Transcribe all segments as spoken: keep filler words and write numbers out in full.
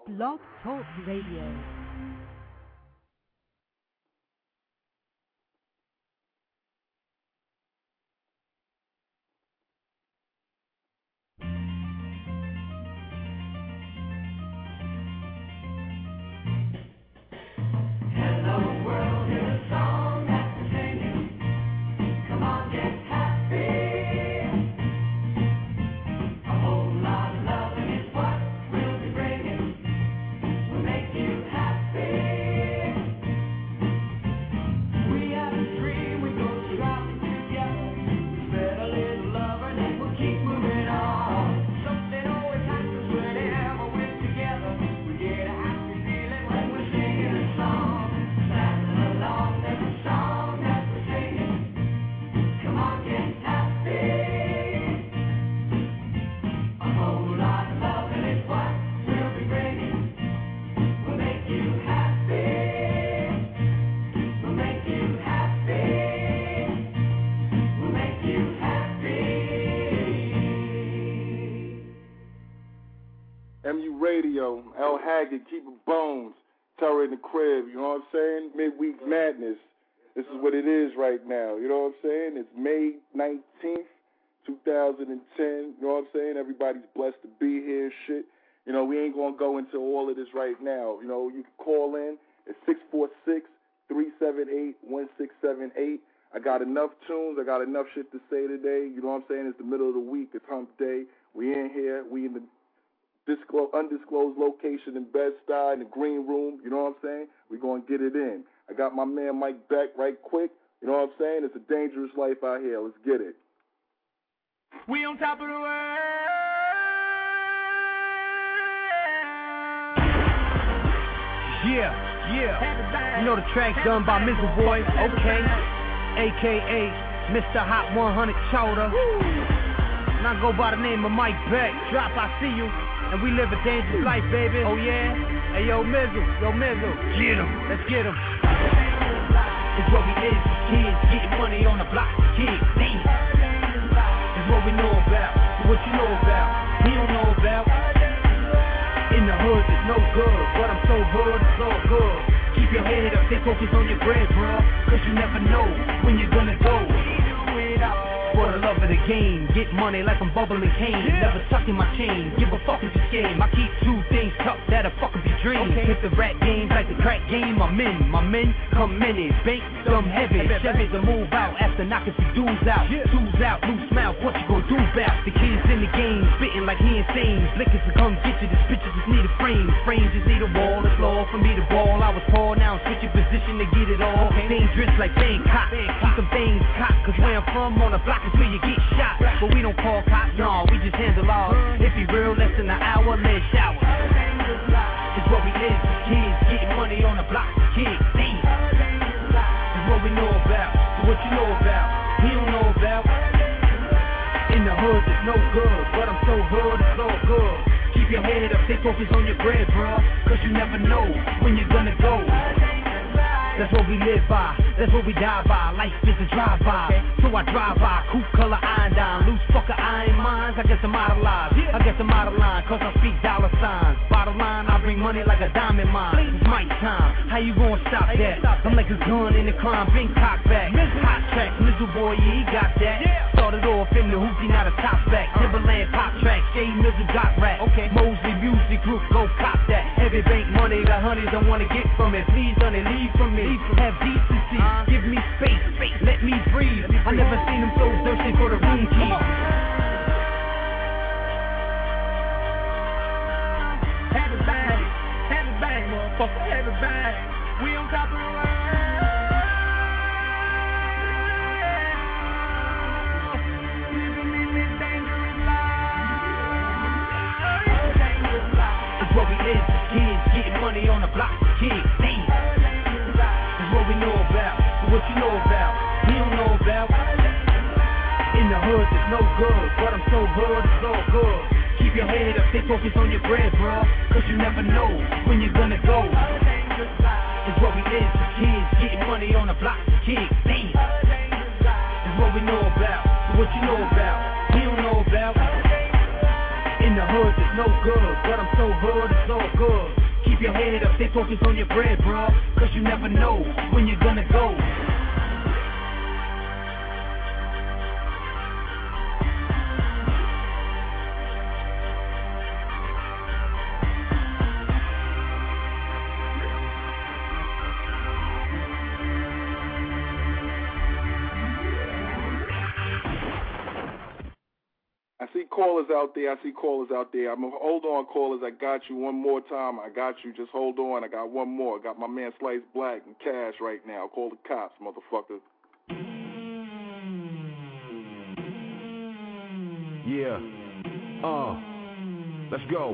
Blog Talk Radio. M U Radio, L Haggard, Keep It Bones, Terror in the Crib, you know what I'm saying? Midweek Madness. This is what it is right now, you know what I'm saying? It's May nineteenth, two thousand ten, you know what I'm saying? Everybody's blessed to be here and shit. You know, we ain't going to go into all of this right now. You know, you can call in at six four six, three seven eight, one six seven eight. I got enough tunes. I got enough shit to say today. You know what I'm saying? It's the middle of the week. It's hump day. We in here. We in the Disclosed, undisclosed location in Bed-Stuy in the green room, you know what I'm saying? We're going to get it in. I got my man Mike Beck right quick, you know what I'm saying? It's a dangerous life out here. Let's get it. We on top of the world. Yeah, yeah. You know the track done by Mizzle Boy, okay. A K A Mister Hot one hundred Chowder. And I go by the name of Mike Beck. Drop, I see you. And we live a dangerous life, baby. Oh, yeah? Hey, yo, Mizzle. Yo, Mizzle. Get him. Let's get him. It's what we live for kids. Getting money on the block for kids. Damn. It's what we know about. What you know about. He don't know about. In the hood, it's no good. But I'm so hood, it's all good. Keep your head up. Stay focused on your bread, bro. Cause you never know when you're gonna go. For the love of the game, get money like I'm bubbling cane. Yeah. Never tucking my chain, give a fuck if you game. I keep two things tucked that'll fucking be dreams. Okay. Hit the rap games like the crack game I'm in. My men come minutes, bank some heavy. Chevys to move out after knocking some dudes out. Yeah. Two's out, loose mouth, what you gonna do about? The kids in the game, spitting like he insane. Blickers to come get you, this bitch just need a frame. Frame just need a wall, it's law for me to ball. I was poor, now I'm switching position to get it all. Okay. Dangerous like Bangkok, keep some things cocked. Cause where I'm from on the block is where you get shot. But we don't call cops, no, we just handle ours. If you real, less than an hour, let's shower. It's what we live for kids, getting money on the block for kids. Damn. It's what we know about, what you know about, he don't know about. In the hood, it's no good, but I'm so hood, it's all good. Keep your head up, stay focused on your bread, bro. Cause you never know when you're gonna go. That's what we live by, that's what we die by. Life is a drive-by, so I drive by. Coupe color iodine, loose fucker iron minds. I guess I'm out of line, I guess I'm out of line. Cause I speak dollar signs. Bottom line, I bring money like a diamond mine. It's my time, how you gonna stop that? I'm like a gun in the crime, big cock back. Hot track, Mizzle Boy, yeah, he got that. Started off in the hoopty, not a top back. Timberland pop track, Jay Mizzle got rap. Okay, Mosley Music Group, go cop that. Every bank money, the honeys don't wanna get from it. Please don't leave from me. Have decency, uh, give me space, space, let me breathe. Let me I never seen them so thirsty for the room key. Have it bang, have it bang, motherfucker, have it bang. We on top of the world. Living in this dangerous life. It's what we live for kids, getting money on the block for kids. Damn. What we know about, what you know about, he don't know about. In the hood, it's no good, but I'm so hood, it's all good. Keep your head up, stay focused on your bread, bro. Cause you never know when you're gonna go. It's what we live for kids, getting money on the block for kids. Damn. It's what we know about, what you know about, he don't know about. In the hood, it's no good, but I'm so hood, it's all good. keep your head up, stay focused on your bread, bro. Cause you never know when you're gonna go. I see callers out there. I see callers out there. I'm hold on, callers. I got you one more time. I got you. Just hold on. I got one more. I got my man Slice Black and Cash right now. Call the cops, motherfucker. Yeah. Uh. Let's go.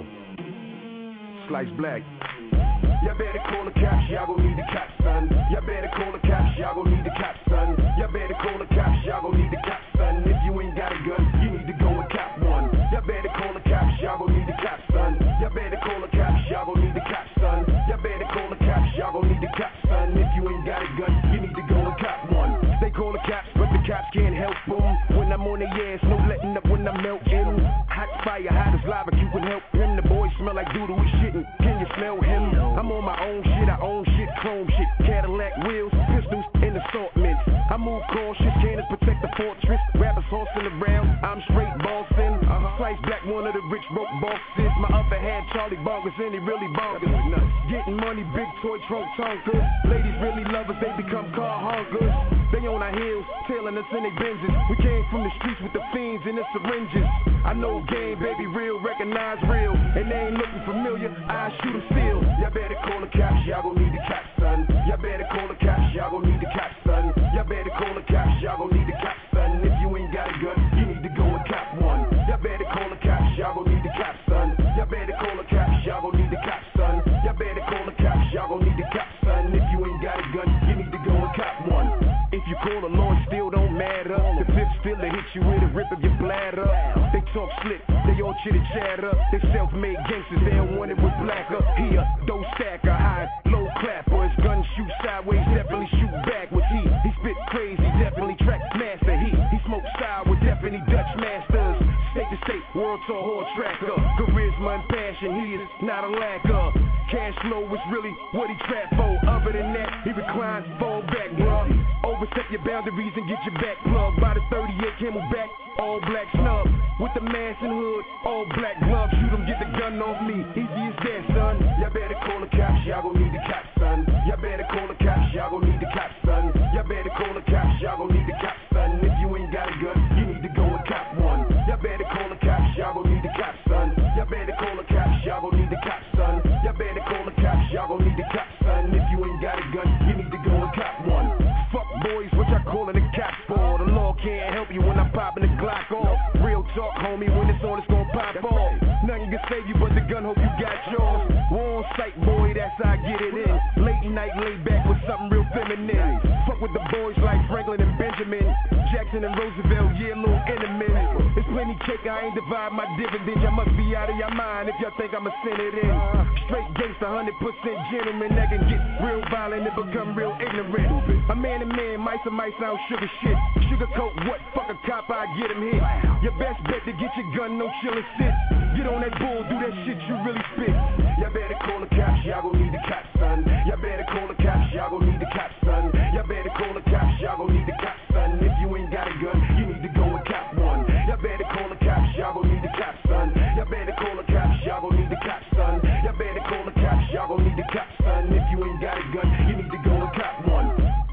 Slice Black. Y'all better call the cops, y'all gon' need the cops, son. Y'all better call the cops, y'all gon' need the cops, son. Y'all better call the cops, y'all gon' need the cops, son. If you ain't got a gun, you need to go and cop one. Y'all better call the cops, y'all gon' need the cops, son. Y'all better call the cops, y'all gon' need the cops, son. Y'all better call the cops, y'all gon' need the cops, son. If you ain't got a gun, you need to go and cop one. They call the cops, but the cops can't help them. When I'm on their ass, no letting up when I'm melting. Hot fire, hot as lava, you can help him. The boys smell like doodle, we shitting. Can you smell him? I'm on my own shit, I own shit, chrome shit. Cadillac wheels, pistols, and assortments. I move cautious, cannons protect the fortress. Rappers horsing around, I'm straight bossing. Uh-huh. Slice Black, one of the rich broke bosses. My other hand, Charlie Bonkers, and he really bonkers. Getting money, big toy trunk tonkers. Ladies really love us, they become car honkers. They on our heels, tailing us in they Benzes. We came from the streets with the fiends and the syringes. I know game, baby, real, recognize real. And they ain't looking familiar, I shoot them still. Y'all better call the cops, y'all gon' need the cops, son. Y'all better call the cops, y'all gon' need the cops, son. Y'all better call the cops, y'all gon' need the cops, son. If you ain't got a gun, you need to go and cop one. Y'all better call the cops, y'all gon' need the cops, son. Y'all better call the cops, y'all gon' need the cops, son. Y'all better call the cops, y'all gon' need the cops, son. If you ain't got a gun, you need to go and cop one. If you call the law, it still don't matter. The fifth still to hit you with a rip of your bladder. They talk slick, they all chitter chatter. They self-made gangsters, they don't want it with blacker. Here, dough stacker, high, low clapper. His gun shoot sideways, definitely shoot backwards. He, he spit crazy, definitely track master. He, he smoke sour, definitely Dutch masters. State to state, world tour horse tracker. Charisma and passion, he is not a lacker. Cash flow is really what he trap for. Other than that, he reclines, fall back, bruh. Overstep your boundaries and get your back plugged by the thirty-eight Camelback, all black snub. With the mask and hood, all black gloves. Shoot him, get the gun off me, easy as that, son. Y'all better call the cops, y'all gon' need the cops, son. Y'all better call the cops, y'all gon' need the cops, son. Y'all better call the cops, y'all gon' need the cops, son. If you ain't got a gun, you need to go and cop one. Y'all better call the cops, y'all gon' need the cops, son. Y'all better call the cops, y'all gon' need the cops, son. Y'all better call the cops, y'all gon' need the cops, son. If you ain't got a gun, you need to go and cop one. Fuck boys, what y'all calling the cops for? The law can't help you when I'm popping the Glock off. Real talk, homie, when it's on, it's gon' pop off. Nothing can save you but the gun, hope you got yours. War on sight, boy, that's how I get it in. Late night, lay back with something real feminine. Fuck with the boys like Franklin and Benjamin, Jackson and Roosevelt, yeah, little enemy. It's plenty cake, I ain't divide my dividends. Y'all must be out of your mind if y'all think I'ma send it in. Straight gangsta, one hundred percent gentleman that can get real violent and become real ignorant. A man and man, mice and mice sound sugar shit. Sugarcoat what? Fuck a cop, I get him hit. Your best bet to get your gun, no chill and sit. Get on that bull, do that shit you really spit. Y'all better call the cops, y'all gon' need the cops, son. Y'all better call the cops, y'all gon' need the cops, son. Y'all better call the cops, y'all gon' need the cops, son. If you ain't got a gun, you need to go and cop one. Y'all better call the cops, y'all gon' need the cops, son. Y'all better call the cops, y'all gon' need the cops, son. Y'all better call the cops, y'all gon' need the cops, son. If you ain't got a gun, you need to go and cop one.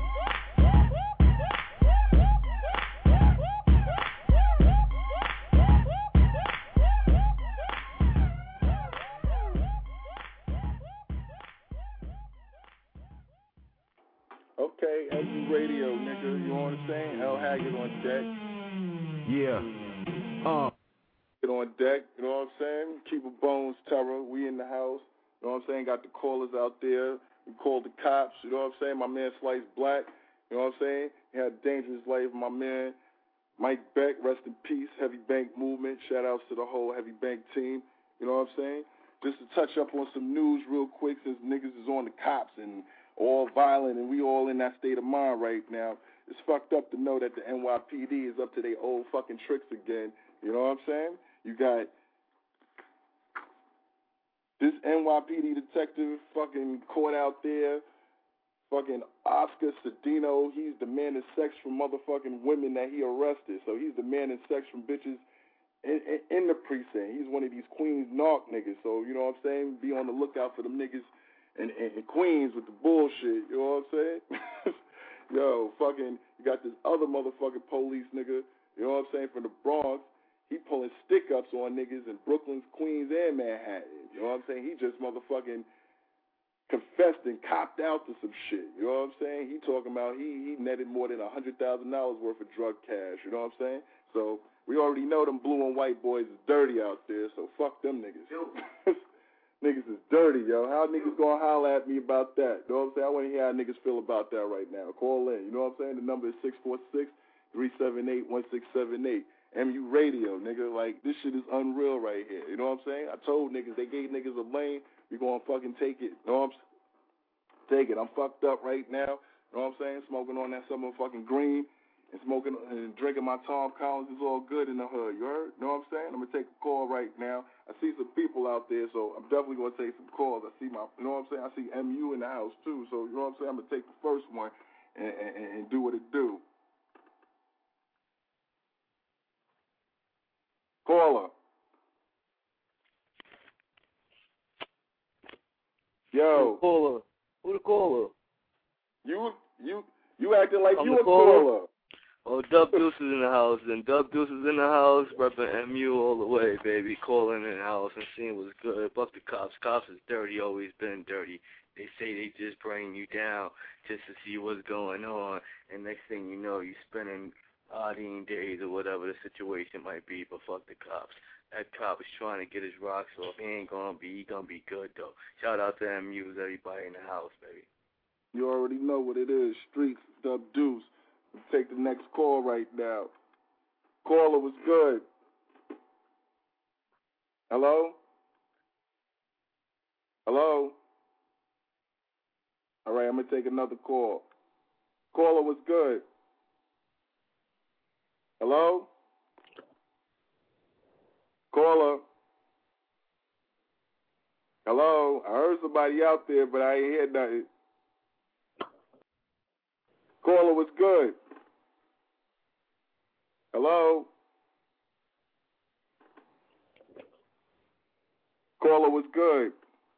Okay, S U Radio, nigga. You know what I'm saying? L Haggard on deck. Yeah. Uh. Get on deck. You know what I'm saying? Keep a bones terror. We in the house. You know what I'm saying? Got the callers out there. We called the cops. You know what I'm saying? My man Slice Black. You know what I'm saying? He had a dangerous life. My man Mike Beck, rest in peace. Heavy Bank Movement. Shout outs to the whole Heavy Bank team. You know what I'm saying? Just to touch up on some news real quick, since niggas is on the cops and all violent and we all in that state of mind right now. It's fucked up to know that the N Y P D is up to their old fucking tricks again. You know what I'm saying? You got this N Y P D detective fucking caught out there, fucking Oscar Cedino, he's demanding sex from motherfucking women that he arrested. So he's demanding sex from bitches in, in, in the precinct. He's one of these Queens narc niggas. So, you know what I'm saying? Be on the lookout for them niggas in, in, in Queens with the bullshit. You know what I'm saying? Yo, fucking, you got this other motherfucking police nigga, you know what I'm saying, from the Bronx. He pulling stick-ups on niggas in Brooklyn, Queens, and Manhattan. You know what I'm saying? He just motherfucking confessed and copped out to some shit. You know what I'm saying? He talking about he he netted more than one hundred thousand dollars worth of drug cash. You know what I'm saying? So we already know them blue and white boys is dirty out there, so fuck them niggas. Niggas is dirty, yo. How niggas gonna holler at me about that? You know what I'm saying? I want to hear how niggas feel about that right now. Call in. You know what I'm saying? The number is six four six, three seven eight, one six seven eight. M U Radio, nigga. Like, this shit is unreal right here. You know what I'm saying? I told niggas, they gave niggas a lane. We gonna fucking take it. You know what I'm saying? Take it. I'm fucked up right now. You know what I'm saying? Smoking on that some motherfucking green and smoking and drinking my Tom Collins is all good in the hood. You heard? You know what I'm saying? I'm gonna take a call right now. I see some people out there, so I'm definitely gonna take some calls. I see my, you know what I'm saying? I see M U in the house too, so you know what I'm saying? I'm gonna take the first one and, and, and do what it do. Caller. Yo. Who the caller? Who the caller? You you you acting like I'm you the a caller. caller. Oh, Dub Deuce is in the house, and Dub Deuce is in the house, repping M U all the way, baby. Calling in the house and seeing what's good. Fuck the cops. Cops is dirty, always been dirty. They say they just bring you down just to see what's going on, and next thing you know, you spending odding days or whatever the situation might be, but fuck the cops. That cop is trying to get his rocks off. He ain't gonna be, he gonna be good, though. Shout out to M U's, everybody in the house, baby. You already know what it is. Streets, Dub Deuce. We'll take the next call right now. Caller was good. Hello? Hello? All right, I'm going to take another call. Caller was good. Hello? Caller? Hello? I heard somebody out there, but I ain't hear nothing. Caller was good. Hello? Caller was good.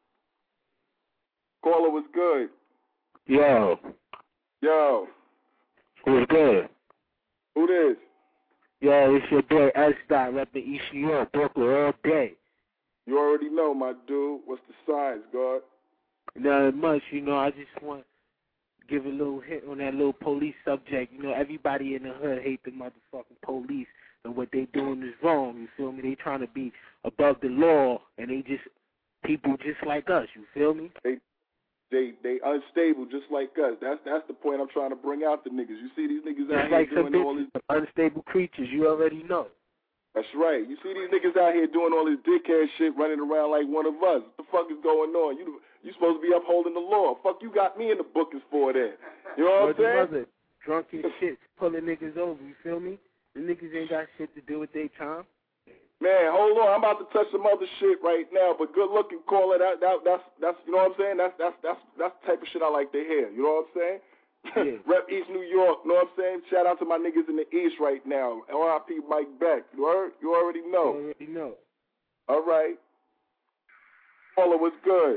Caller was good. Yo. Yo. Who's good? Who this? Yo, it's your boy S-Dot, repping East New York, Brooklyn all day. You already know, my dude. What's the signs, God? Not much, you know, I just want to give a little hint on that little police subject. You know, everybody in the hood hate the motherfucking police, and what they doing is wrong, you feel me? They trying to be above the law, and they just, people just like us, you feel me? They they they unstable just like us. That's that's the point I'm trying to bring out to niggas. You see these niggas out Just here like some doing all bitches, this. unstable creatures, you already know. That's right. You see these niggas out here doing all this dickhead shit, running around like one of us. What the fuck is going on? You you supposed to be upholding the law. Fuck, you got me in the bookings for that. You know what I'm saying? Mother, drunk as shit, pulling niggas over, you feel me? The niggas ain't got shit to do with their time. Man, hold on. I'm about to touch some other shit right now, but good looking caller. That that that's that's you know what I'm saying? That's that's that's that's the type of shit I like to hear. You know what I'm saying? Yeah. Rep East New York, you know what I'm saying? Shout out to my niggas in the East right now. R I P Mike Beck. You heard? You already know. You already know. All right. Caller, what's good?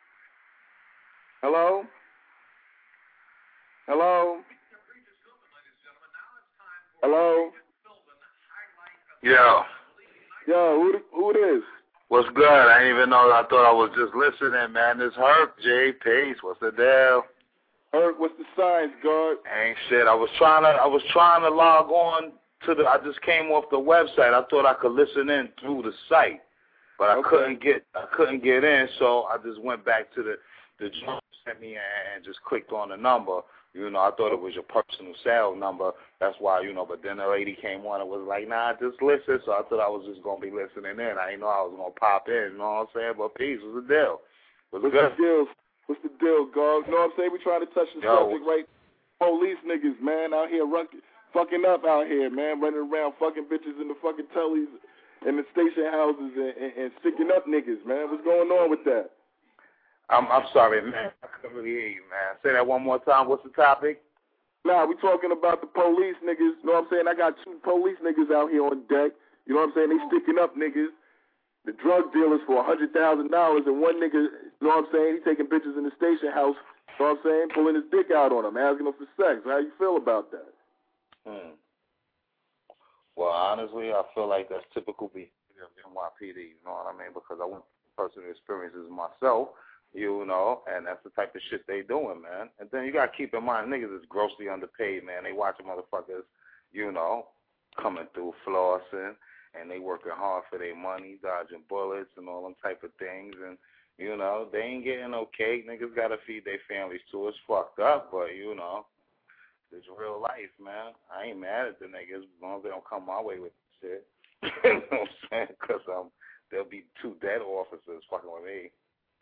Hello? Hello? Hello? Yo. Yo, who who it is? What's good? I didn't even know. I thought I was just listening, man. This Herc, J. Peace. What's the deal? Herc, what's the signs, God? Ain't shit. I was trying to. I was trying to log on to the. I just came off the website. I thought I could listen in through the site, but I Okay. couldn't get. I couldn't get in, so I just went back to the the joint sent me and just clicked on the number. You know, I thought it was your personal cell number. That's why, you know, but then the lady came on and was like, nah, just listen. So I thought I was just going to be listening in. I didn't know I was going to pop in, you know what I'm saying? But peace, what's the deal? What's, What's good? the deal? What's the deal, God? You know what I'm saying? We trying to touch the Yo. subject, right? Police niggas, man, out here run, fucking up out here, man, running around fucking bitches in the fucking tellies in the station houses and, and, and sticking up niggas, man. What's going on with that? I'm I'm sorry, man. I couldn't really hear you, man. Say that one more time. What's the topic? Nah, we talking about the police niggas. You know what I'm saying? I got two police niggas out here on deck. You know what I'm saying? They sticking up niggas. The drug dealers for a hundred thousand dollars, and one nigga, you know what I'm saying? He taking bitches in the station house. You know what I'm saying? Pulling his dick out on them, asking them for sex. How you feel about that? Hmm. Well, honestly, I feel like that's typical behavior of N Y P D. You know what I mean? Because I went through personal experiences myself. You know, and that's the type of shit they doing, man. And then you gotta keep in mind, niggas is grossly underpaid, man. They watching motherfuckers, you know, coming through flossing, and they working hard for their money, dodging bullets and all them type of things. And you know, they ain't getting no cake. Niggas gotta feed their families too. It's fucked up, but you know, it's real life, man. I ain't mad at the niggas as long as they don't come my way with shit. You know what I'm saying? Because um, there'll be two dead officers fucking with me.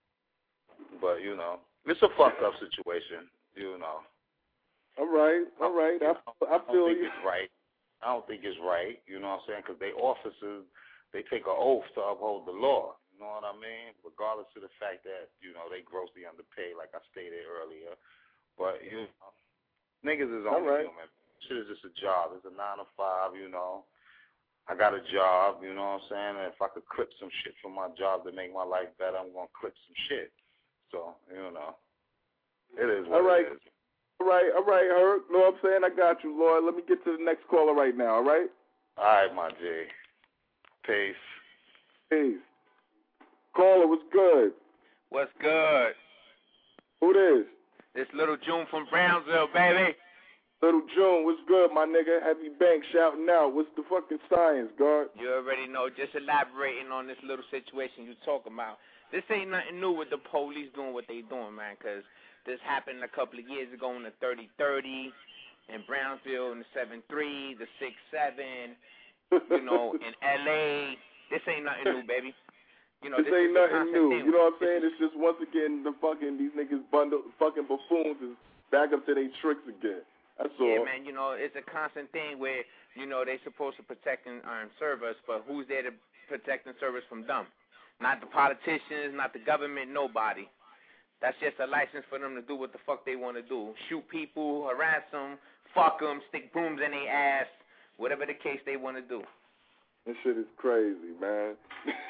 But, you know, it's a fucked up situation, you know. All right, all right. I, I feel I don't think you. it's right. I don't think it's right, you know what I'm saying, because they officers, they take an oath to uphold the law, you know what I mean, regardless of the fact that, you know, they grossly underpaid, like I stated earlier. But, you know, niggas is only right. human. Shit is just a job. It's a nine to five, you know. I got a job, you know what I'm saying, and if I could clip some shit from my job to make my life better, I'm going to clip some shit. So, you know, it is what all right. it is. All right, all right, Herc. You know what I'm saying? I got you, Lord. Let me get to the next caller right now, all right? All right, my G. Peace. Peace. Caller, what's good? What's good? Who this? This Little June from Brownsville, baby. Little June, what's good, my nigga? Heavy Bank shouting out. What's the fucking science, God? You already know. Just elaborating on this little situation you talking about. This ain't nothing new with the police doing what they doing, man, because this happened a couple of years ago in the thirty thirty, in Brownsville in the seven three, the six seven, you know, in L A. This ain't nothing new, baby. You know, this, this ain't is nothing new. Thing. You know what I'm saying? It's just, once again, the fucking, these niggas bundle, fucking buffoons is back up to their tricks again. That's yeah, all. man, you know, it's a constant thing where, you know, they supposed to protect and um, serve us, but who's there to protect and serve us from them? Not the politicians, not the government, nobody. That's just a license for them to do what the fuck they want to do. Shoot people, harass them, fuck them, stick brooms in their ass, whatever the case they want to do. This shit is crazy, man.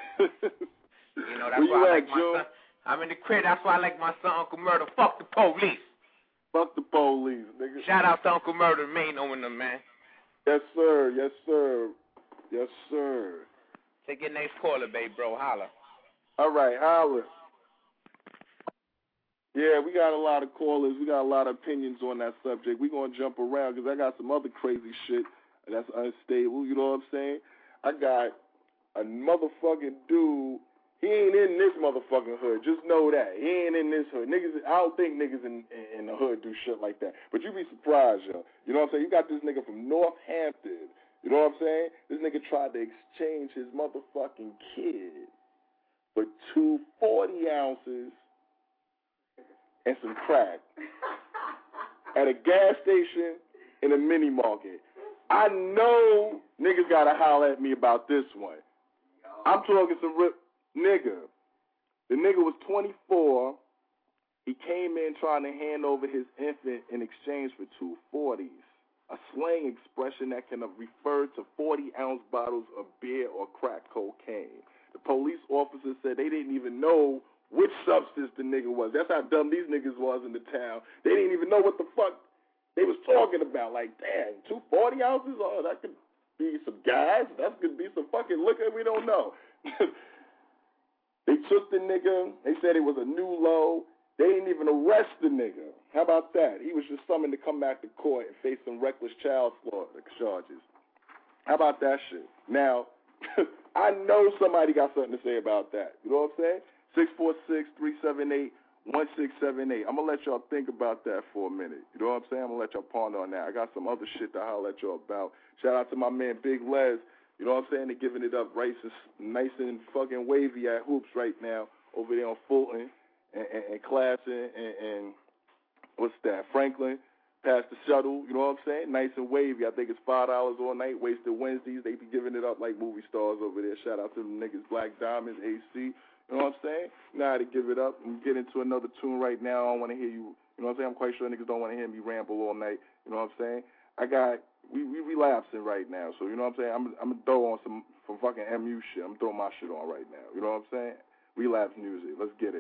You know, that's Where why you I at, like my Joe? son. I'm in the crib. That's why I like my son, Uncle Murder. Fuck the police. Fuck the police, nigga. Shout out to Uncle Murder, man, knowing them, man. Yes, sir. Yes, sir. Yes, sir. Take your next caller, babe, bro. Holla. All right, holla. Yeah, we got a lot of callers. We got a lot of opinions on that subject. We're going to jump around because I got some other crazy shit that's unstable. You know what I'm saying? I got a motherfucking dude. He ain't in this motherfucking hood. Just know that. He ain't in this hood. Niggas, I don't think niggas in, in, in the hood do shit like that. But you be surprised, yo. You know what I'm saying? You got this nigga from Northampton. You know what I'm saying? This nigga tried to exchange his motherfucking kid for two forty ounces and some crack at a gas station in a mini market. I know niggas gotta holler at me about this one. I'm talking some rip nigga. The nigga was twenty-four. He came in trying to hand over his infant in exchange for two forties. A slang expression that can refer to forty ounce bottles of beer or crack cocaine. The police officer said they didn't even know which substance the nigga was. That's how dumb these niggas was in the town. They didn't even know what the fuck they was talking about. Like, damn, two forty ounces? Oh, that could be some gas. That could be some fucking liquor. We don't know. They took the nigga. They said it was a new low. They didn't even arrest the nigga. How about that? He was just summoned to come back to court and face some reckless child slaughter charges. How about that shit? Now, I know somebody got something to say about that. You know what I'm saying? six four six, three seven eight, one six seven eight. I'm going to let y'all think about that for a minute. You know what I'm saying? I'm going to let y'all ponder on that. I got some other shit to holler at y'all about. Shout out to my man Big Les. You know what I'm saying? They're giving it up right, nice and fucking wavy at Hoops right now over there on Fulton and, and, and Class and, and, and what's that, Franklin. past the shuttle, you know what I'm saying? Nice and wavy. I think it's five dollars all night. Wasted Wednesdays. They be giving it up like movie stars over there. Shout out to them niggas, Black Diamonds, A C. You know what I'm saying? You know how to give it up. And get into another tune right now. I don't want to hear you. You know what I'm saying? I'm quite sure niggas don't want to hear me ramble all night. You know what I'm saying? I got we we relapsing right now. So you know what I'm saying? I'm I'm gonna throw on some some fucking M U shit. I'm throwing my shit on right now. You know what I'm saying? Relapse music. Let's get it.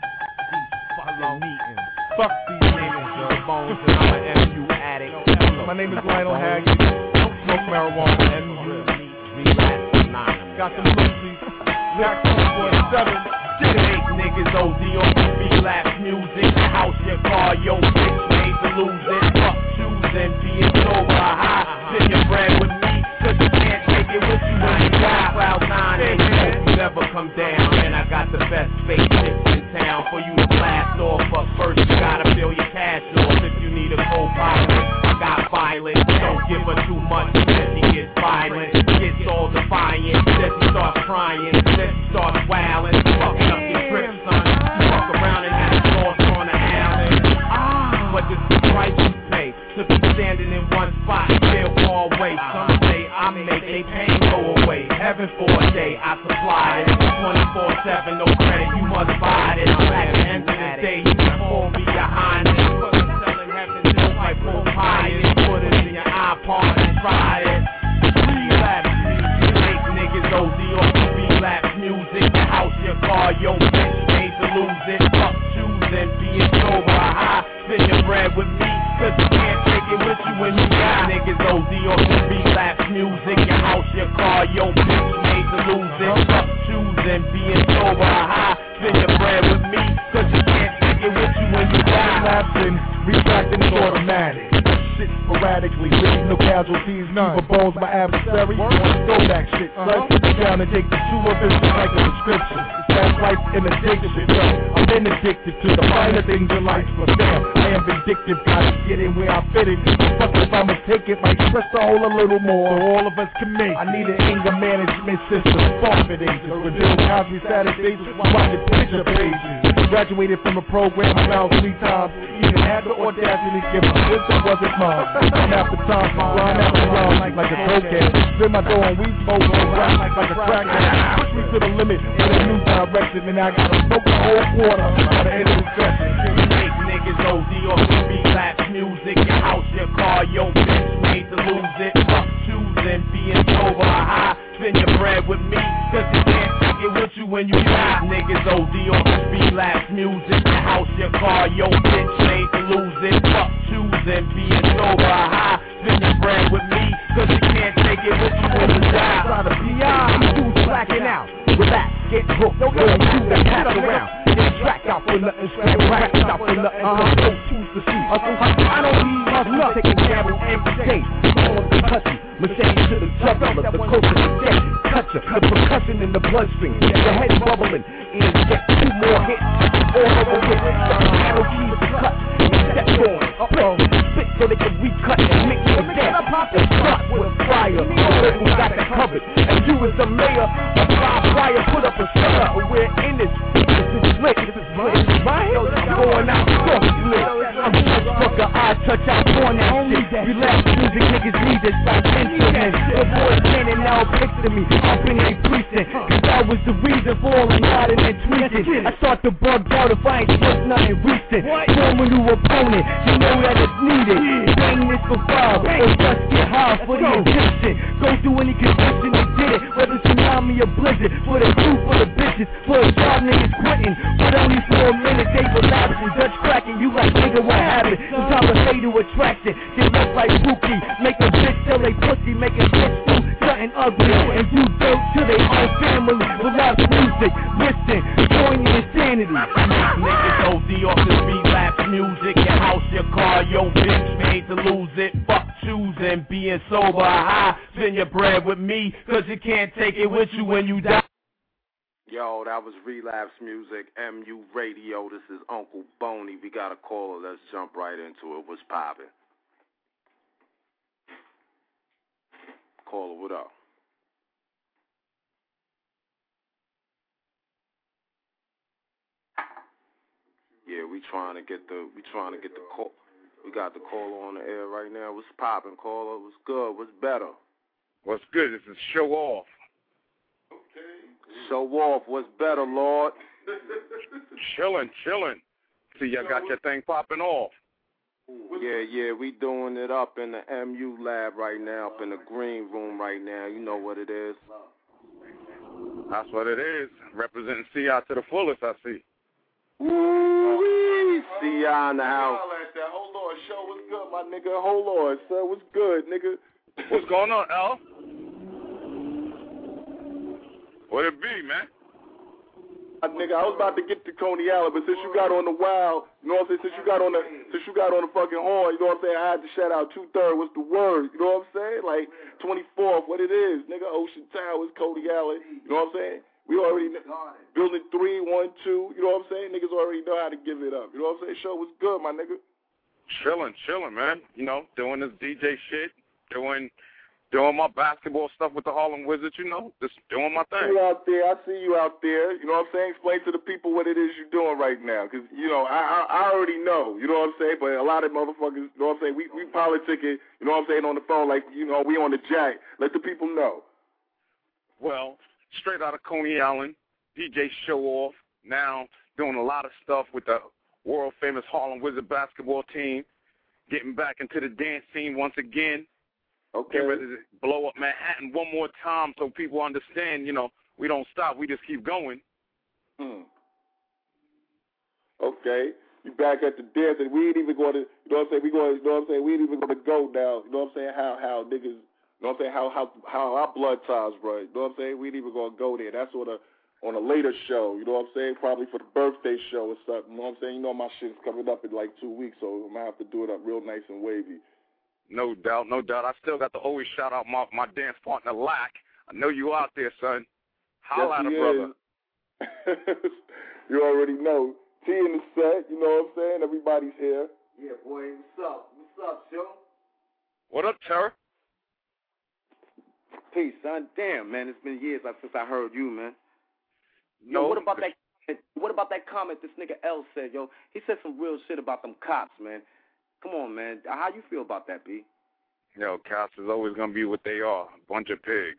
Follow meeting. Fuck these niggas, yo. Bones, and I'm an M U addict. My name is Lionel Haggard. Don't smoke marijuana. M U relapse anonymous. Got some Lucy's. Jackson forty-seven. Eight niggas O D on relapse music. Your house, your car, your bitch made to lose it. Fuck choosing, being sober, high. Send your bread with me, cause you can't take it with you when you die. Cloud nine, ain't you never come down. And I got the best spaceships in town for you to blast off. But first you gotta fill your cash off. If you need a co-pilot, I got violence. Don't give her too much, then she gets violent. Gets all defiant, then she starts crying. Then she starts wailing, fucking up your trip, son. You fuck around and get lost on the island. Ah, but this is the price you pay to be standing in one spot, still far away. Some say I make they pain go away. Heaven for a day, I supply it. twenty-four seven, no credit, you must buy it. At the end of the day, you can hold me behind it. Selling heaven just like Pope Pius. Put it in your iPod and try it. Relapse music, make niggas O D off the relapse music. Your house, your car, your bitch made to lose it. Fuck choosing, being sober, high. Spend your bread with me, cause you can't take it with you when you die. Niggas O D off the relapse music. Your house, your car, your bitch made to lose it. Fuck choosing, being sober, high. Spend your bread with me, cause you can't take it with you when you die. Relapsing, retracting is automatic. Shit sporadically, leaving no casualties, none. For bones, my adversary, go back shit, son. Sit down and take the two of this like a prescription. That's life in addiction, yo. I've been addicted to the finer things in life, but damn, I am vindictive, gotta get in where I fit in. Fuck if I'ma take it, might stress the whole a little more, so all of us can make. I need an anger management system, forfeit agents, with Bill Cosby Saturdays, watching picture pages. Graduated from a program around three times, even had the audacity to give my wisdom wasn't mine. Time after time, rhyme after rhyme, like, like a cokehead. Spin my dough on weed smoke, rap like, like a crackhead. Push me to the limit with a new direction, and I gotta smoke the whole quarter by the end of the session. Make niggas O D off the relapse music. Your house, your car, your bitch made to lose it. Fuck choosing, being sober, high. Spend your bread with me, cause you can't take it with you when you die. Niggas O D off the relapse music. Your house, your car, your bitch made to lose it. Fuck choosing, being sober, high. Spend your bread with me, cause you can't take it with you when you die. Try to be out, these dudes blacking out. Relax, get hooked, don't let you that pass around. Get track out for nothing, scrap rack out for nothing. Uh-huh, don't choose to see. I don't need hustle, taking gamble every day. On the cushion, Mercedes to the jugular, the coast of the dead. Touch the percussion in the bloodstream, the head bubbling. And get two more hits, all over with. The piano keys cut, step on, up, spit so they can recut and mix it again. And start with fire, we got that covered. And you as the mayor of five fire, put up a shutter. We're in this, this is lit, this is lit. I'm going out, fuck lit. I'm just fucker, I touch out on that shit. Relax music, niggas need this like instruments. The boys standing now picture me up in a precinct. Cause that was the reason for all the nodding and tweaking. I start to bug out if I ain't just nothing recent. Form a new opponent, you know that it's needed. Bang this for five, or just get high for the addiction. Go through any condition and get it. Whether tsunami or blizzard, for the crew, for the bitches, for the job niggas quitting. But only for a minute they relapsing, Dutch cracking. You like nigga, what happened? Sometimes I say to attraction, they look like Pookie. Make a bitch tell they pussy, make a bitch do something ugly, and do dirt to their own family. Relapse music, listen, join your insanity. Niggas O D off this relapse music. Your house, your car, your bitch made to lose it. Fuck choosing, being sober, high. Spend your bread with me, cause you can't take it with you when you die. Yo, that was Relapse Music, M U Radio. This is Uncle Boney. We got a caller. Let's jump right into it. What's poppin'? Caller, what up? Yeah, we trying to get the we trying to get the call. We got the caller on the air right now. What's poppin', caller? What's good? What's better? What's good? This is Show Off. Okay. Show Off. What's better, Lord? Chillin', chillin'. See, y'all got your thing popping off. Yeah, yeah, we doing it up in the M U lab right now, up in the green room right now. You know what it is. That's what it is. Representing C I to the fullest, I see. Woo-wee, C I in the house. Hold on, show what's good, my nigga. Hold on, sir. What's good, nigga? What's going on, Al? What it be, man? Nigga, I was about to get to Coney Island, but since you got on the wild, you know what I'm saying? Since you got on the, since you got on the fucking horn, you know what I'm saying? I had to shout out two third. What's the word? You know what I'm saying? Like twenty-fourth, what it is, nigga? Ocean Towers, Coney Island. You know what I'm saying? We already building three, one, two. You know what I'm saying? Niggas already know how to give it up. You know what I'm saying? Show was good, my nigga. Chilling, chilling, man. You know, doing this D J shit, doing. Doing my basketball stuff with the Harlem Wizards, you know, just doing my thing. You out there, I see you out there. You know what I'm saying? Explain to the people what it is you're doing right now, because you know I, I I already know. You know what I'm saying? But a lot of motherfuckers, you know what I'm saying? We we politicking. You know what I'm saying on the phone like you know we on the jack. Let the people know. Well, straight out of Coney Island, D J Show Off. Now doing a lot of stuff with the world famous Harlem Wizard basketball team. Getting back into the dance scene once again. Okay. Get ready to blow up Manhattan one more time so people understand, you know, we don't stop, we just keep going. Hmm. Okay. You back at the dance and we ain't even going to, you know what I'm saying, we going, you know what I'm saying, we ain't even going to go now, you know what I'm saying, how, how niggas, you know what I'm saying, how, how, how our blood ties run, you know what I'm saying, we ain't even going to go there. That's on a, on a later show, you know what I'm saying, probably for the birthday show or something, you know what I'm saying, you know my shit's coming up in like two weeks, so I'm going to have to do it up real nice and wavy. No doubt, no doubt. I still got to always shout out my, my dance partner, Lack. I know you out there, son. Holla at a brother. You already know. T in the set, you know what I'm saying? Everybody's here. Yeah, boy, what's up? What's up, Joe? What up, Terror? Peace, son. Damn, man, it's been years since I heard you, man. No. Yo, what about that? What about that comment this nigga L said, yo? He said some real shit about them cops, man. Come on, man. How you feel about that, B? Yo, cops is always going to be what they are, a bunch of pigs.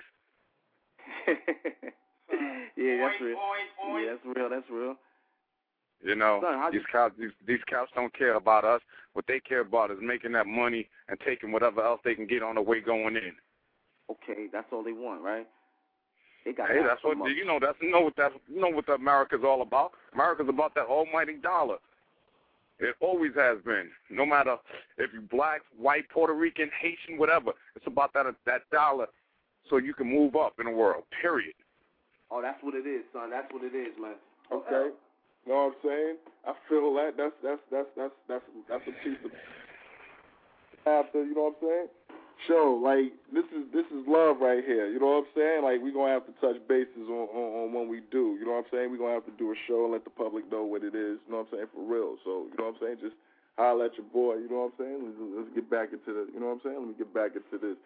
Yeah, that's real. Yeah, that's real. That's real. You know, Son, these you... cops these, these cops don't care about us. What they care about is making that money and taking whatever else they can get on the way going in. Okay, that's all they want, right? They got hey, that's what, you know, that's, you know what that, you know what America's all about. America's about that almighty dollar. It always has been. No matter if you're black, white, Puerto Rican, Haitian, whatever. It's about that that dollar so you can move up in the world, period. Oh, that's what it is, son. That's what it is, man. Okay. You know what I'm saying? I feel that. That's that's that's that's that's that's a piece of after, you know what I'm saying? Show, like, this is this is love right here. You know what I'm saying? Like, we're going to have to touch bases on, on, on when we do. You know what I'm saying? We're going to have to do a show and let the public know what it is. You know what I'm saying? For real. So, you know what I'm saying? Just holler at your boy. You know what I'm saying? Let's, let's get back into the, you know what I'm saying? Let me get back into this.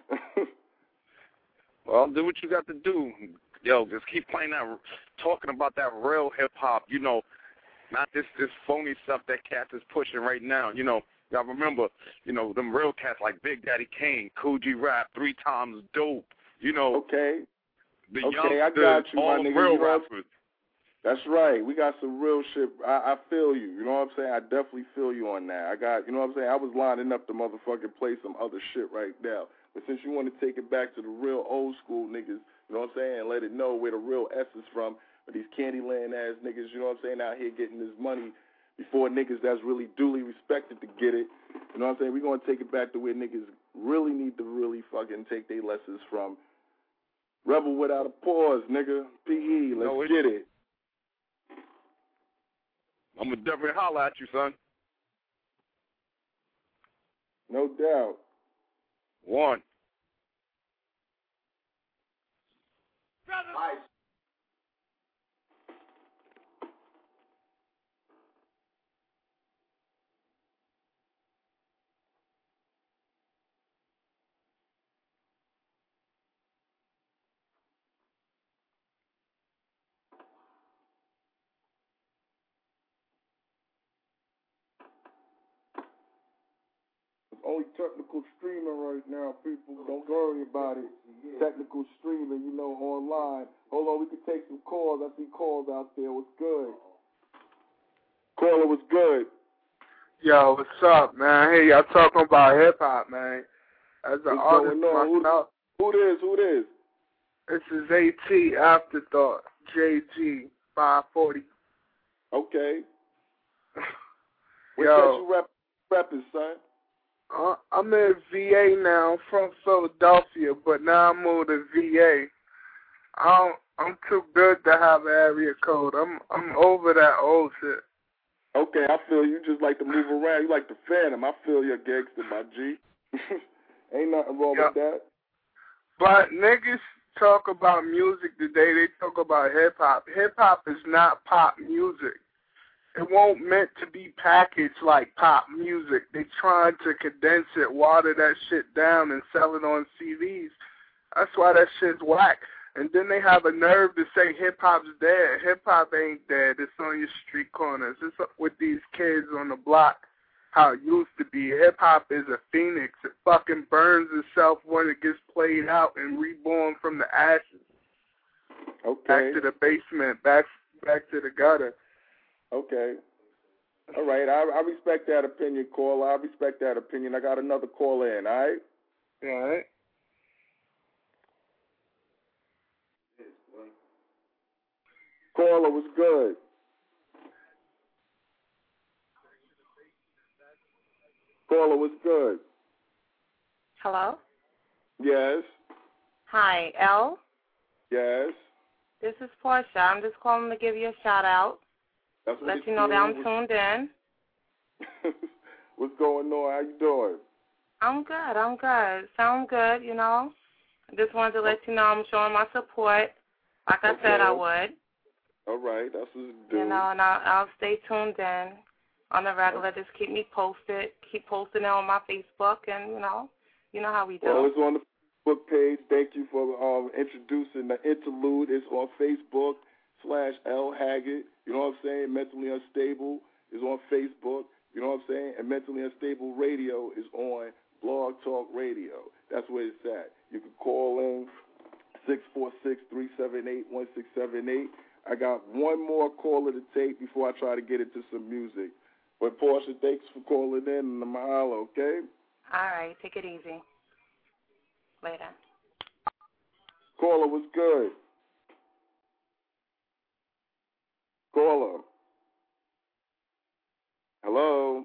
Well, do what you got to do. Yo, just keep playing that, talking about that real hip-hop, you know, not this, this phony stuff that Cats is pushing right now, you know. Y'all remember, you know, them real cats like Big Daddy Kane, Coogee Rap, Three Times Dope, you know. Okay. The okay, youngsters, I got you, all my the nigga. real you know, rappers. That's right. We got some real shit. I, I feel you. You know what I'm saying? I definitely feel you on that. I got, you know what I'm saying? I was lining up to motherfucking play some other shit right now. But since you want to take it back to the real old school niggas, you know what I'm saying, and let it know where the real S is from, but these Candyland ass niggas, you know what I'm saying, out here getting this money before niggas that's really duly respected to get it. You know what I'm saying? We're going to take it back to where niggas really need to really fucking take their lessons from. Rebel without a pause, nigga. P E, let's no, get it. I'm going to definitely holler at you, son. No doubt. One. Nice. only technical streaming right now, people. Don't worry about it. Technical streaming, you know, online. Hold on, we can take some calls. I see calls out there. What's good? Caller, what's good? Yo, what's up, man? Hey, y'all talking about hip hop, man. As an what's artist going on? myself, who, who this? Who this? This is AT Afterthought, J G five forty. Okay. Where Yo, you rep, repping, son? Uh, I'm in V A now. I'm from Philadelphia, but now I moved to V A. I don't, I'm too good to have an area code. I'm I'm over that old shit. Okay, I feel you just like to move around. You like the Phantom. I feel your gangster, my G. Ain't nothing wrong Yeah. with that. But niggas talk about music today. They talk about hip hop. Hip hop is not pop music. It won't meant to be packaged like pop music. They trying to condense it, water that shit down, and sell it on C Ds. That's why that shit's whack. And then they have a nerve to say hip-hop's dead. Hip-hop ain't dead. It's on your street corners. It's with these kids on the block how it used to be. Hip-hop is a phoenix. It fucking burns itself when it gets played out and reborn from the ashes. Okay. Back to the basement, back back to the gutter. Okay. All right. I, I respect that opinion, caller. I respect that opinion. I got another caller in, all right? All right. Caller, was good. Caller, was good. Hello? Yes. Hi, L. Yes. This is Portia. I'm just calling to give you a shout out. That's what Let it's you know that I'm doing. tuned in. What's going on? How you doing? I'm good. I'm good. Sound good, you know. I just wanted to let you know I'm showing my support, like I Okay. said I would. All right. That's what it's doing. You know, and I'll, I'll stay tuned in on the regular. Just keep me posted. Keep posting it on my Facebook, and, you know, you know how we do. Well, it's on the Facebook page. Thank you for um, introducing the interlude. It's on Facebook slash L Haggett. You know what I'm saying? Mentally Unstable is on Facebook. You know what I'm saying? And Mentally Unstable Radio is on Blog Talk Radio. That's where it's at. You can call in six four six, three seven eight, one six seven eight. I got one more caller to take before I try to get into some music. But, Portia, thanks for calling in, and I'm holla, okay? All right. Take it easy. Later. Caller, what's good? Caller. Hello?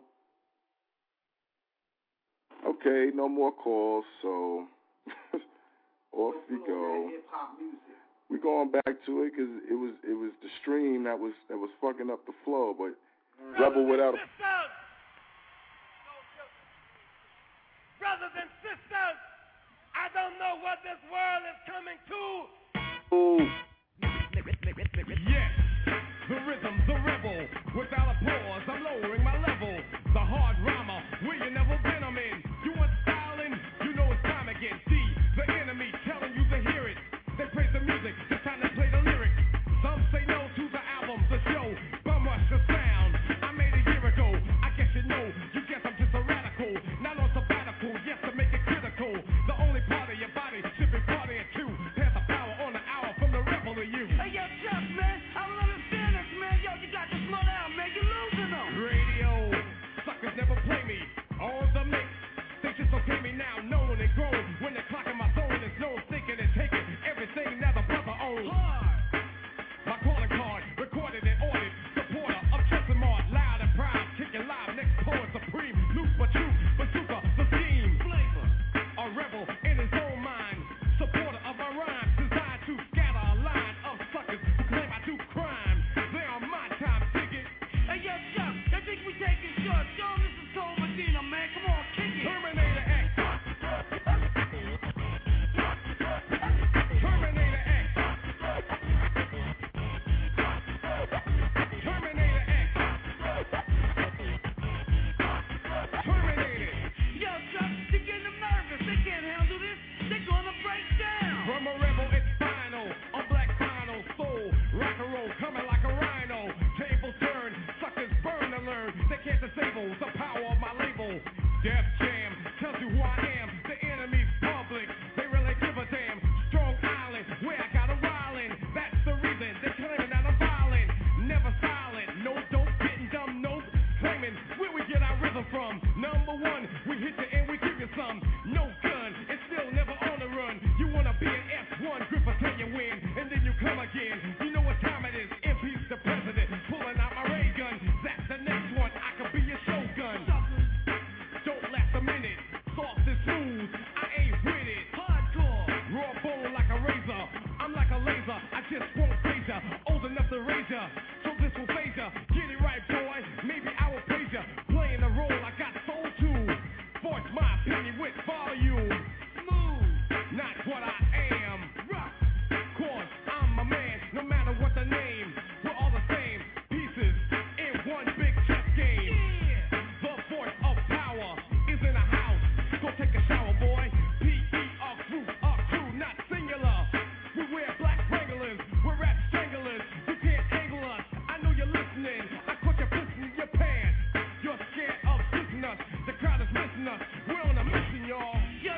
Okay, no more calls, so off we go. We're going back to it because it was it was the stream that was that was fucking up the flow, but Rebel Without a... Brothers and sisters, I don't know what this world is coming to. Ooh. Yes, the rhythm's a rebel. Without a pause, I'm lowering my level. The hard rhymer, where you never been, I'm in. You want styling? You know it's time again. See, the enemy telling you to hear it. They praise the music, it's time to play the lyrics. Some say no to the album, the show. Bum rush the sound. I made a year ago. I guess you know. You guess I'm just a radical. Not on sabbatical, yes, to make it critical. The only part of your body should be part of it too. Pass the power on the hour from the rebel to you. Hey, yo, Chuck, man, I don't understand this, man. Yo, you got to slow down, man. You're losing them. Radio, suckers never play me. On the mix, they just okay me now. Known and grown. When they're clocking my zone, there's no thinking and taking everything that the brother owns. My calling card, recorded and ordered. Supporter of Chester Mart, loud and proud. Kicking live, next poet supreme. Loose but true, bazooka, the scheme. Flavor, a rebel in his own mind. Supporter of my rhymes, designed to scatter a line of suckers who claim I do crime. They are my time, dig it. Hey, yo, Chuck, they think we taking shots. Yo, this is Cole Medina, man. Come on, kick it. Terminator X. Terminator X. Terminator X. Terminator. Yo, Chuck, they're getting nervous. They can't handle this. They're gonna break down. From a rebel, it's final. On black final soul. Rock and roll, coming like a rhino. Tables turn, suckers burn to learn. They can't disable the power of my label. Def Jam, from. Number one, we hit you and we give you some. No gun, and still never on the run. You wanna be an F one, grip until you win, and then you come again. You know what time it is, impeach the president. Pulling out my ray gun, that's the next one. I could be your shogun. Don't last a minute, soft and smooth, I ain't with it. Hardcore, raw bone like a razor. I'm like a laser, I just won't phase ya. Old enough to raise ya, so this will phase ya. Get it right, boy, maybe I will praise ya. Playing the role I got soul to. Voice my opinion with volume. Smooth, not what I am. Rock, cause I'm a man, no matter what the name. We're all the same, pieces in one big chess game. Yeah. The force of power is in a house. Go take a shower, boy. P E R crew, our crew, not singular. We wear black Wranglers, we're rap stranglers. You can't angle us, I know you're listening. I caught you pissing in your pants. You're scared of dissing us. The crowd is missing us. We're on a mission, y'all.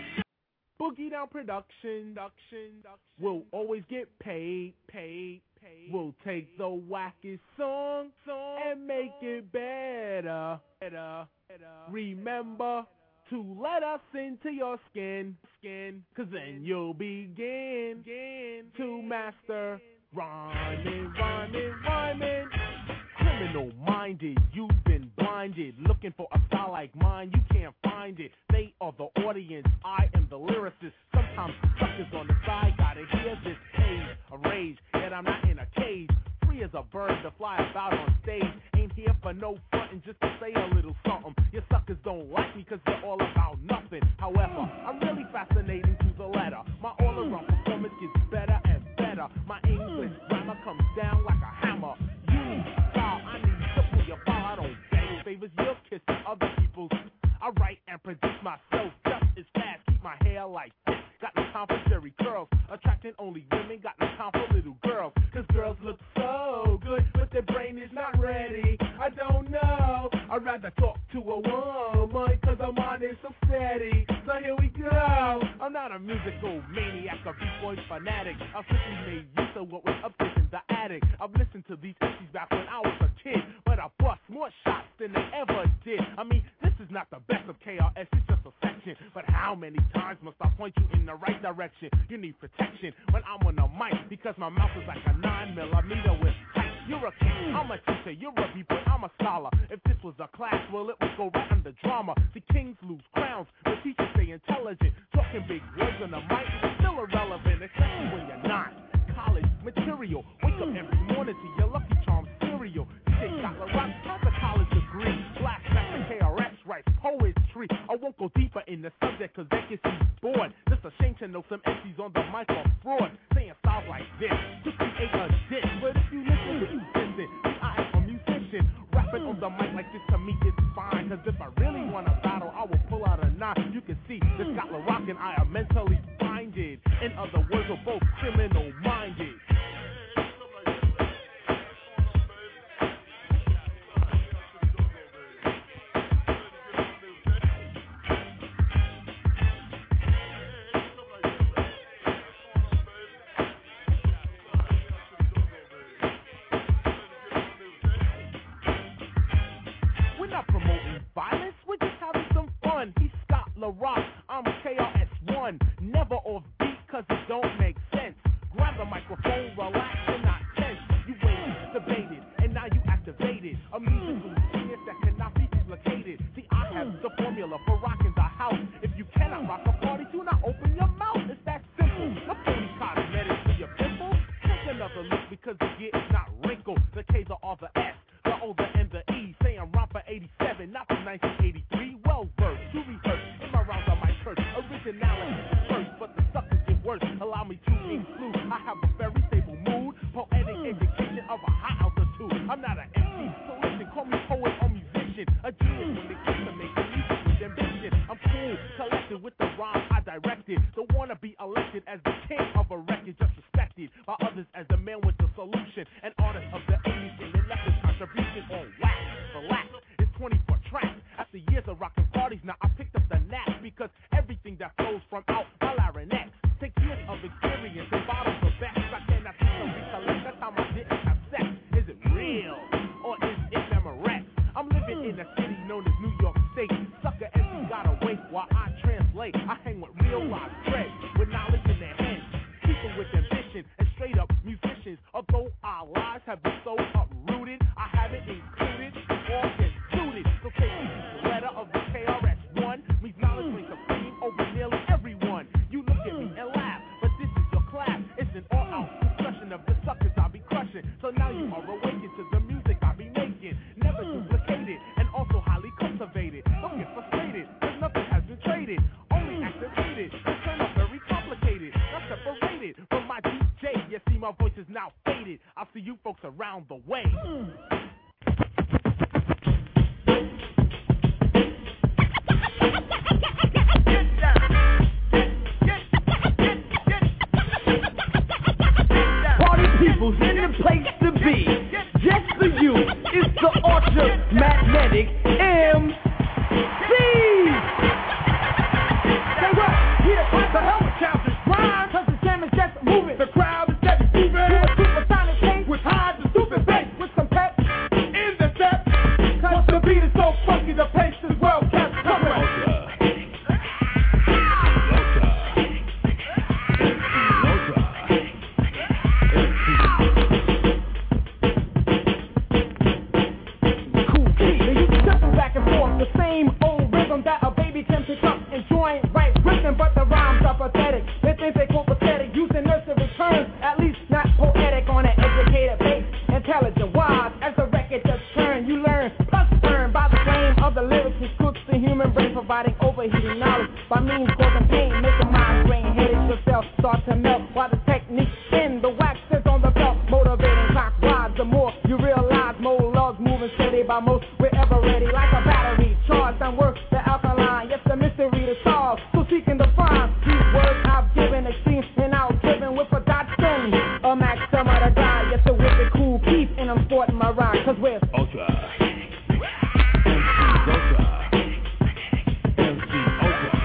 Boogie Down Production, production, will always get paid, paid, paid. We'll take the wackest song, song and make it better, better, better. Remember to let us into your skin, skin, cause then you'll begin, begin to master rhyming, rhyming, rhyming. Criminal minded, you've been blinded, looking for a style like mine, you can't find it. They are the audience, I am the lyricist. Sometimes suckers on the side gotta hear this page of rage, yet I'm not in a cage. Free as a bird to fly about on stage. Ain't here for no frontin', just to say a little something. Your suckers don't like me cause you're all about nothing. However, I'm really fascinating to the letter. My all-around performance gets better and better. My English grammar comes down like a hammer. You need style, I need simple. You follow, I don't beg favors, you're kissing other people's. I write and produce myself just as fast. Keep my hair like this. Got no time for Jerry curls. Attracting only women. Got no time for little girls. Cause girls look so good, but their brain is not ready. I don't know. I'd rather talk to a woman. Cause her mind is so steady. So here we go. I'm not a musical maniac or b-boy fanatic. I simply made use of what was upstairs in the attic. I've listened to these M Cs back when I was a kid. But I bust more shots than they ever did. I mean, this is not the best of K R S, it's just a section. But how many times must I point you in the right direction? You need protection when I'm on the mic, because my mouth is like a nine millimeter with height. You're a king, I'm a teacher, you're a b-boy, I'm a scholar. If this was a class, well, it would go right under drama. The kings lose crowns, but teachers stay intelligent. Talking big words on the mic is still irrelevant, especially when you're not. College material, wake up every morning to your Lucky Charms cereal. D J Scotland Rock has a college degree. Black Master K R S writes poetry. I won't go deeper in the subject cause that gets you bored. Just a shame to know some M Cs on the mic are fraud, saying styles like this to create a diss. But if you listen to you listen, I am a musician. Rapping on the mic like this to me is fine. Cause if I really want to battle, I will pull out a nine. You can see that Scotland Rock and I are mentally minded. In other words, we're both criminal minded. Violence, we're just having some fun. He's Scott LaRock, I'm K R S one. Never off beat cause it don't make sense. Grab the microphone, relax and not tense. You waited, debated, and now you activated. A musical genius that cannot be duplicated. See, I have the formula for rocking the house. If you cannot rock a party, do not open your mouth. It's that simple. No phony cosmetics for your pimples. Take another look because the gear is not wrinkled. The K's are all the S, the O, the N, the E. Saying rhyme for eighty-seven, not for nineteen eighty-three. Well versed, to rehearse in my rounds on my church. Originality is first, but the suckers get worse. Allow me to include, I have a very stable mood. Poetic education of a high altitude. I'm not an M C, so listen, call me poet or musician. A genius when it comes to making music with ambition. I'm cool, collected with the rhyme I directed. Don't wanna be elected as the king of a record, just respected by others as the man with the solution. An artist of the eighties and then left his contribution on wax. Relax, it's twenty-four tracks. After years of rocking parties, now I picked up the knack because everything that flows from out my larynx takes years of experience and bottles of best. I cannot see the recollect. That's how I didn't have sex. Is it real or is it memorex? I'm living in a city known as New York state. Sucker and she gotta wait while I translate. I hang with real live threads, with knowledge in their heads. People with ambition and straight up musicians. Although our lives have been so uprooted, I haven't included all get suited. So take the letter of the K R S One means knowledge reigns supreme over nearly everyone. You look at me and laugh, but this is your class. It's an all-out discussion of the suckers I be crushing. So now you are awakened to the music I be making. Never duplicated and also highly cultivated. Don't get frustrated, cause nothing has been traded. Only activated, it turned out very complicated. Not separated from my D J. You see my voice is now faded. I'll see you folks around the way. Mm. People's in the place to be. Just for you, it's the Ultra Magnetic M C. Say what? Here, what the hell with childish rhymes? Cause the jam is just moving. The crowd is steady moving. To a supersonic pace with high to stupid bass. With some pep in the step. Cause the beat is so funky, the pace is well kept. Come on. The same old rhythm that a baby can pick up and join right rhythm, but the rhymes are pathetic. They think they quote pathetic, using nursery terms, at least not poetic on an educated base. Intelligent, wise, as the record just turn, you learn, plus earn by the flame of the lyrics which cooks the human brain, providing overheating knowledge by means causing pain, making mind drain, headaches yourself start to melt while the technique spin, the wax is on the belt, motivating clockwise. The more you realize, more loves moving steady by most, we're ever ready like a battery. Charged and work the alkaline, yes, the mystery to solve. So seeking to find these words I've given, extreme and out-driven with a dot spin. A maxim of the guy, yes, the wicked cool keep, and I'm sporting my rhyme, cause we're Ultra. Ultra. M C Ultra.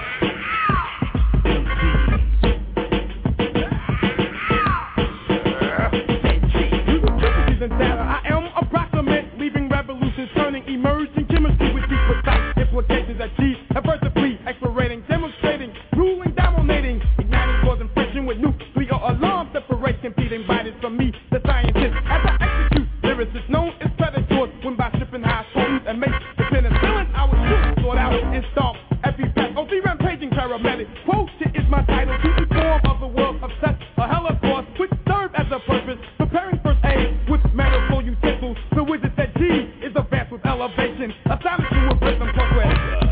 I am approximate, leaving revolutions, turning emerging chemistry with deep precise implications achieved, adversity, explorating, demonstrating, ruling, dominating, igniting, causing friction with nuclear alarm, separate, competing, invited from me, the scientist, as I execute, lyricists known as predators, when by stripping high stones and make the penicillin, I was shoot, sort out, and stomp, epitaph, oh, the rampaging paramedic, quote, it is my title, to inform of the world of such a hella force, which serve as a purpose, preparing first aid, with medical utensils, the wizard that G is advanced with elevation, astonish you with rhythm plus with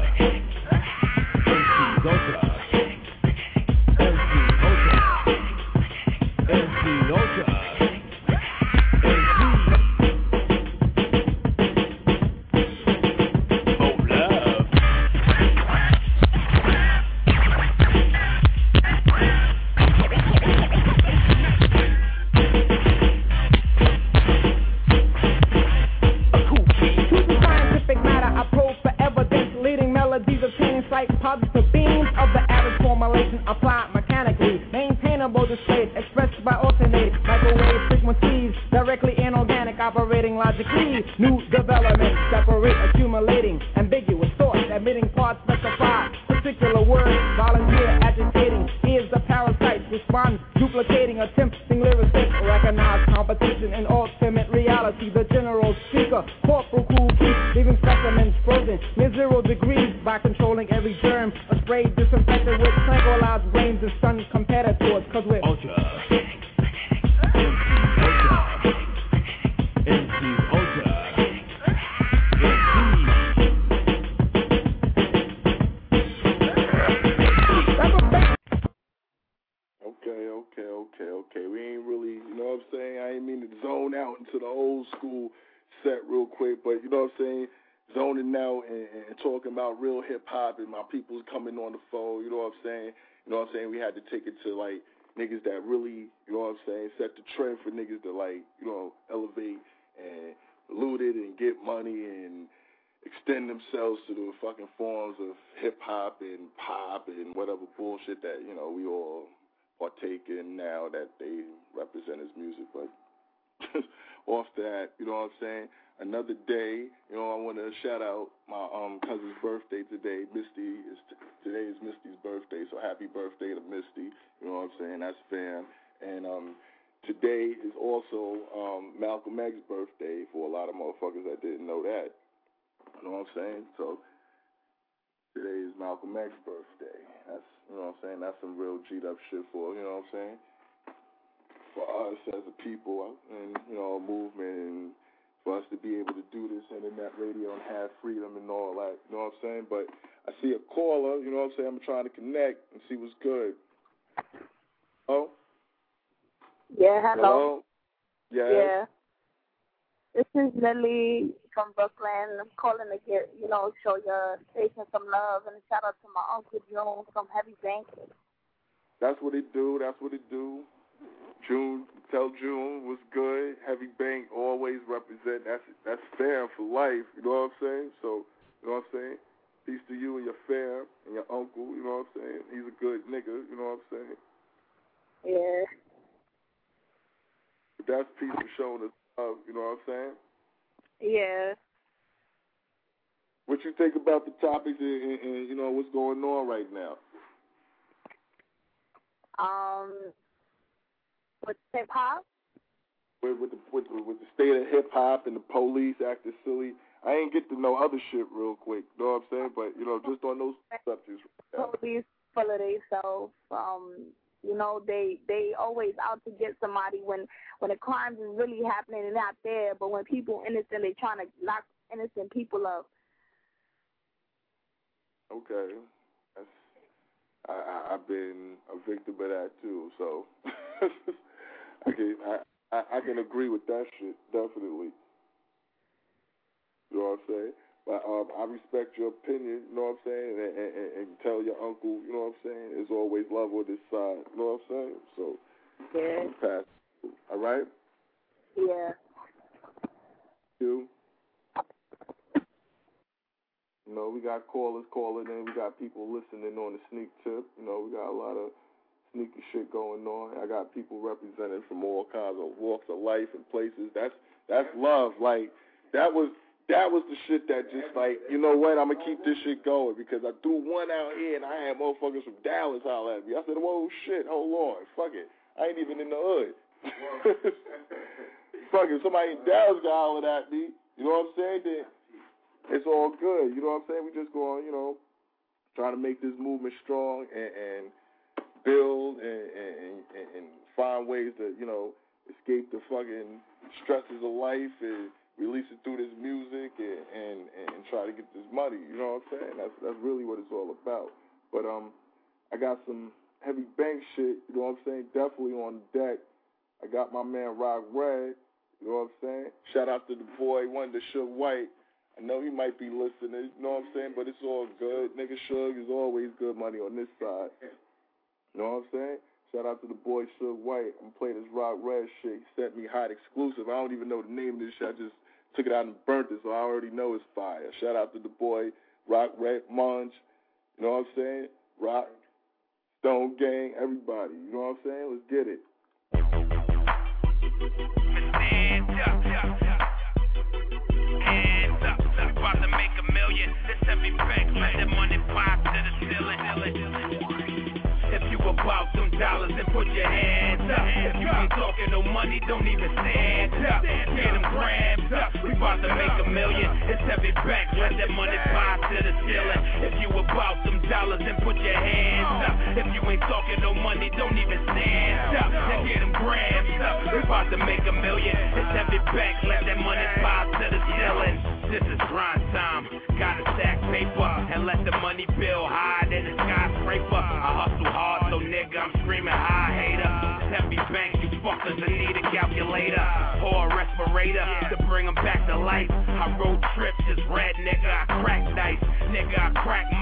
Ultra. M C Ultra. M C Ultra. Positive beams of the average formulation applied mechanically, maintainable displays expressed by alternating microwave frequencies, directly inorganic, operating logically, new development, separate, accumulating, ambiguous thoughts, admitting parts specified, particular words, volunteer, agitating, here's the parasite, respond, duplicating, attempting lyricists, recognize competition and ultimate reality, the general speaker, corporal cool keep, leaving specimens frozen, near zero degrees, by controlling every germ, a spray disinfected with tranquilized brains and sun competitors, cause we're Ultra. M C Ultra. Okay, okay, okay, okay. We ain't really, you know what I'm saying? I ain't mean to zone out into the old school set real quick, but you know what I'm saying? Zoning out and, and talking about real hip hop and my people's coming on the phone, you know what I'm saying? You know what I'm saying? We had to take it to like niggas that really, you know what I'm saying, set the trend for niggas to like, you know, elevate and loot it and get money and extend themselves to the fucking forms of hip hop and pop and whatever bullshit that, you know, we all partake in now that they represent as music. But off that, you know what I'm saying? Another day, you know, I want to shout out my um cousin's birthday today. Misty is t- today is Misty's birthday, so happy birthday to Misty. You know what I'm saying? That's fam. And um today is also um Malcolm X's birthday for a lot of motherfuckers that didn't know that. You know what I'm saying? So today is Malcolm X's birthday. That's, you know what I'm saying? That's some real G'd up shit for, you know what I'm saying? For us as a people and, you know, a movement, and for us to be able to do this internet radio and have freedom and all that, you know what I'm saying? But I see a caller, you know what I'm saying? I'm trying to connect and see what's good. Oh? Yeah, hello. Hello? Yes. Yeah. This is Lily from Brooklyn. I'm calling to get, you know, show your station some love, and a shout out to my Uncle June from Heavy Bank. That's what it do. That's what it do. June, tell June was good. Heavy Bank always represent. That's that's fam for life. You know what I'm saying? So, you know what I'm saying? Peace to you and your fam and your uncle. You know what I'm saying? He's a good nigga. You know what I'm saying? Yeah. But that's peace for showing us love. You know what I'm saying? Yeah. What you think about the topics and, and, and you know what's going on right now? Um, with hip hop. With, with the with the with the state of hip hop and the police acting silly. I ain't get to know other shit real quick. You know what I'm saying? But you know, just on those subjects. Police full of themselves. Um, you know, they they always out to get somebody when when the crimes is really happening and not there. But when people innocent, they trying to lock innocent people up. Okay, that's, I, I I've been a victim of that too. So I can I, I I can agree with that shit definitely. You know what I'm saying? But um, I respect your opinion, you know what I'm saying? And, and, and, and tell your uncle, you know what I'm saying? There's always love on this side, you know what I'm saying? So, yeah. Pass. All right? Yeah. You? You know, we got callers calling in. We got people listening on the sneak tip. You know, we got a lot of sneaky shit going on. I got people represented from all kinds of walks of life and places. That's that's love. Like, that was... That was the shit that just like, you know what, I'm going to keep this shit going because I threw one out here and I had motherfuckers from Dallas holler at me. I said, whoa, shit, hold on, fuck it. I ain't even in the hood. Fuck it, somebody in Dallas got hollered at me, you know what I'm saying? Then it's all good, you know what I'm saying? We just going, you know, trying to make this movement strong and, and build and, and, and, and find ways to, you know, escape the fucking stresses of life and release it through this music and, and, and try to get this money, you know what I'm saying? That's that's really what it's all about. But um, I got some Heavy Bank shit, you know what I'm saying? Definitely on deck. I got my man Rock Red, you know what I'm saying? Shout out to the boy, Wonder Suge White. I know he might be listening, you know what I'm saying? But it's all good. Nigga Suge is always good money on this side. You know what I'm saying? Shout out to the boy Suge White. I'm playing this Rock Red shit. He sent me hot exclusive. I don't even know the name of this shit. I just took it out and burnt it, so I already know it's fire. Shout out to the boy, Rock Red Munch, you know what I'm saying? Rock, Stone Gang, everybody, you know what I'm saying? Let's get it. Hands up, hands up, about to make a million. This Heavy Bank, let that money pop to the ceiling. If you about them dollars, then put your hands up. If you ain't talking no money, don't even stand up. Get them grabs up. We about to make a million. It's Heavy Bank, let that money pop to the ceiling. If you about them dollars, then put your hands up. If you ain't talking no money, don't even stand up. Then get them grabs up. We about to make a million. It's Heavy Bank, let that money pop to the ceiling. This is grind time. Gotta stack paper and let the money build high than the skyscraper. I hustle hard, so nigga, I'm screaming high, hater. Heavy Bank, you fuckers, I need a calculator or a respirator to bring them back to life. I road trips, just red, nigga, I crack dice, nigga, I crack mics.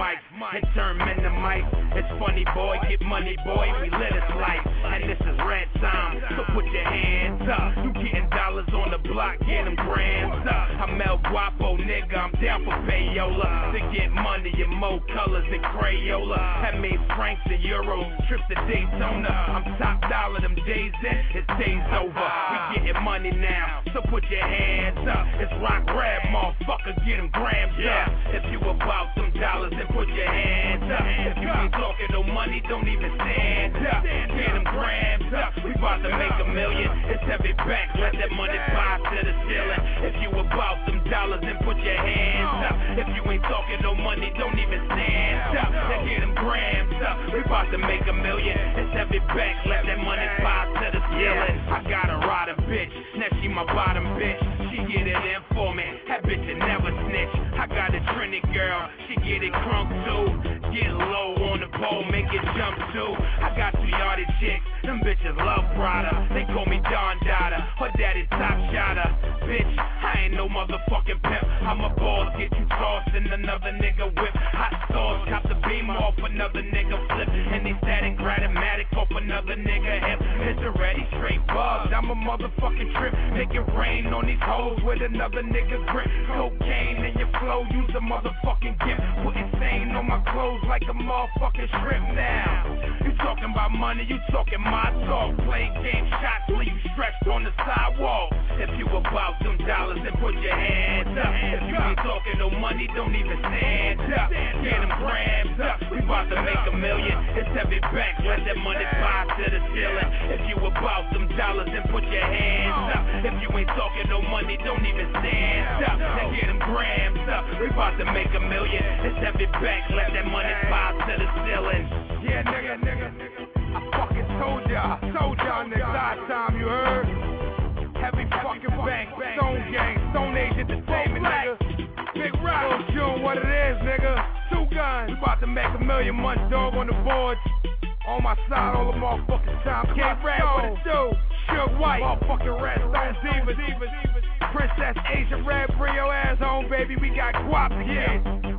and turn men to mice. It's funny, boy, get money, boy, we live this life. And this is red time, so put your hands up. You getting dollars on the block, get them grams up. I'm El Guapo, nigga, I'm down for payola. To get money in more colors than Crayola. That means francs and euros, trip to Daytona. I'm top dollar, them days in, it's days over. We getting money now, so put your hands up. It's rock red, motherfucker, get them grams up. If you about some dollars, then put your hands up. If you ain't talking no money, don't even stand up. Get them grams up, we about to make a million. It's every back, let that money fly to the ceiling. If you about some dollars, then put your hands up. If you ain't talking no money, don't even stand up. Then get them grams up, we about to make a million. It's every back, let that money fly to the ceiling. I got a rider bitch, now she my bottom bitch. She get it in for me, that bitch will never snitch. I got a Trinity girl, she get it crunk too. Get low on the pole, make it jump too. I got two yardie chicks, them bitches love Prada. They call me Don Dada, her daddy top shotter. Bitch, I ain't no motherfucking pimp. I'm a boss, get you tossed in another nigga whip. Hot sauce, cop the beam off another nigga flip. And they static, gratomatic off another nigga hip. It's already straight bugs, I'm a motherfucking trip. Make it rain on these hoes with another nigga grip. Cocaine in your flow, use a motherfucking gift. Put insane on my clothes like a motherfucking shrimp now. You talking about money, you talking my talk. Play game shots, leave you stretched on the sidewalk. If you about them dollars, then put your hands up. If you ain't talking no money, don't even stand up. Get them grams up, we about to make a million. It's every back, let that money fly to the ceiling. If you about them dollars, then put your hands up. If you ain't talking no money, don't even stand up. Then get them grams up, we about to make a million. It's every back, let that money fly to the ceiling. Yeah, nigga, nigga, nigga. I fucking told y'all, told y'all niggas last time, you heard? Heavy fucking bank, Stone Gang, Stone Age Entertainment, nigga. Big Rock, Lil June, what it is, nigga. Two guns, we about to make a million months, dog, on the board. On my side, all the motherfucking time. K Red, what it do? Suge White, motherfucking Red, Stone Divas, Divas. Princess Asia Red, bring your ass home, baby. We got Guap again.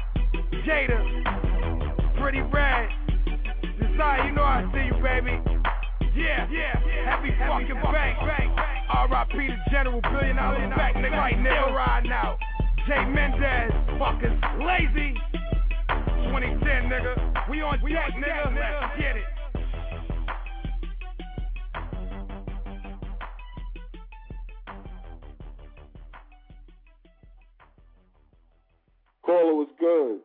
Jada, Pretty Red. Desire, you know I see you, baby. Yeah, yeah, heavy fucking bank. R I P the General, billion dollars back, nigga, right now, riding out. Jay Mendez, fucking lazy. twenty ten, nigga. We on deck, nigga. Let's get it. Caller was good.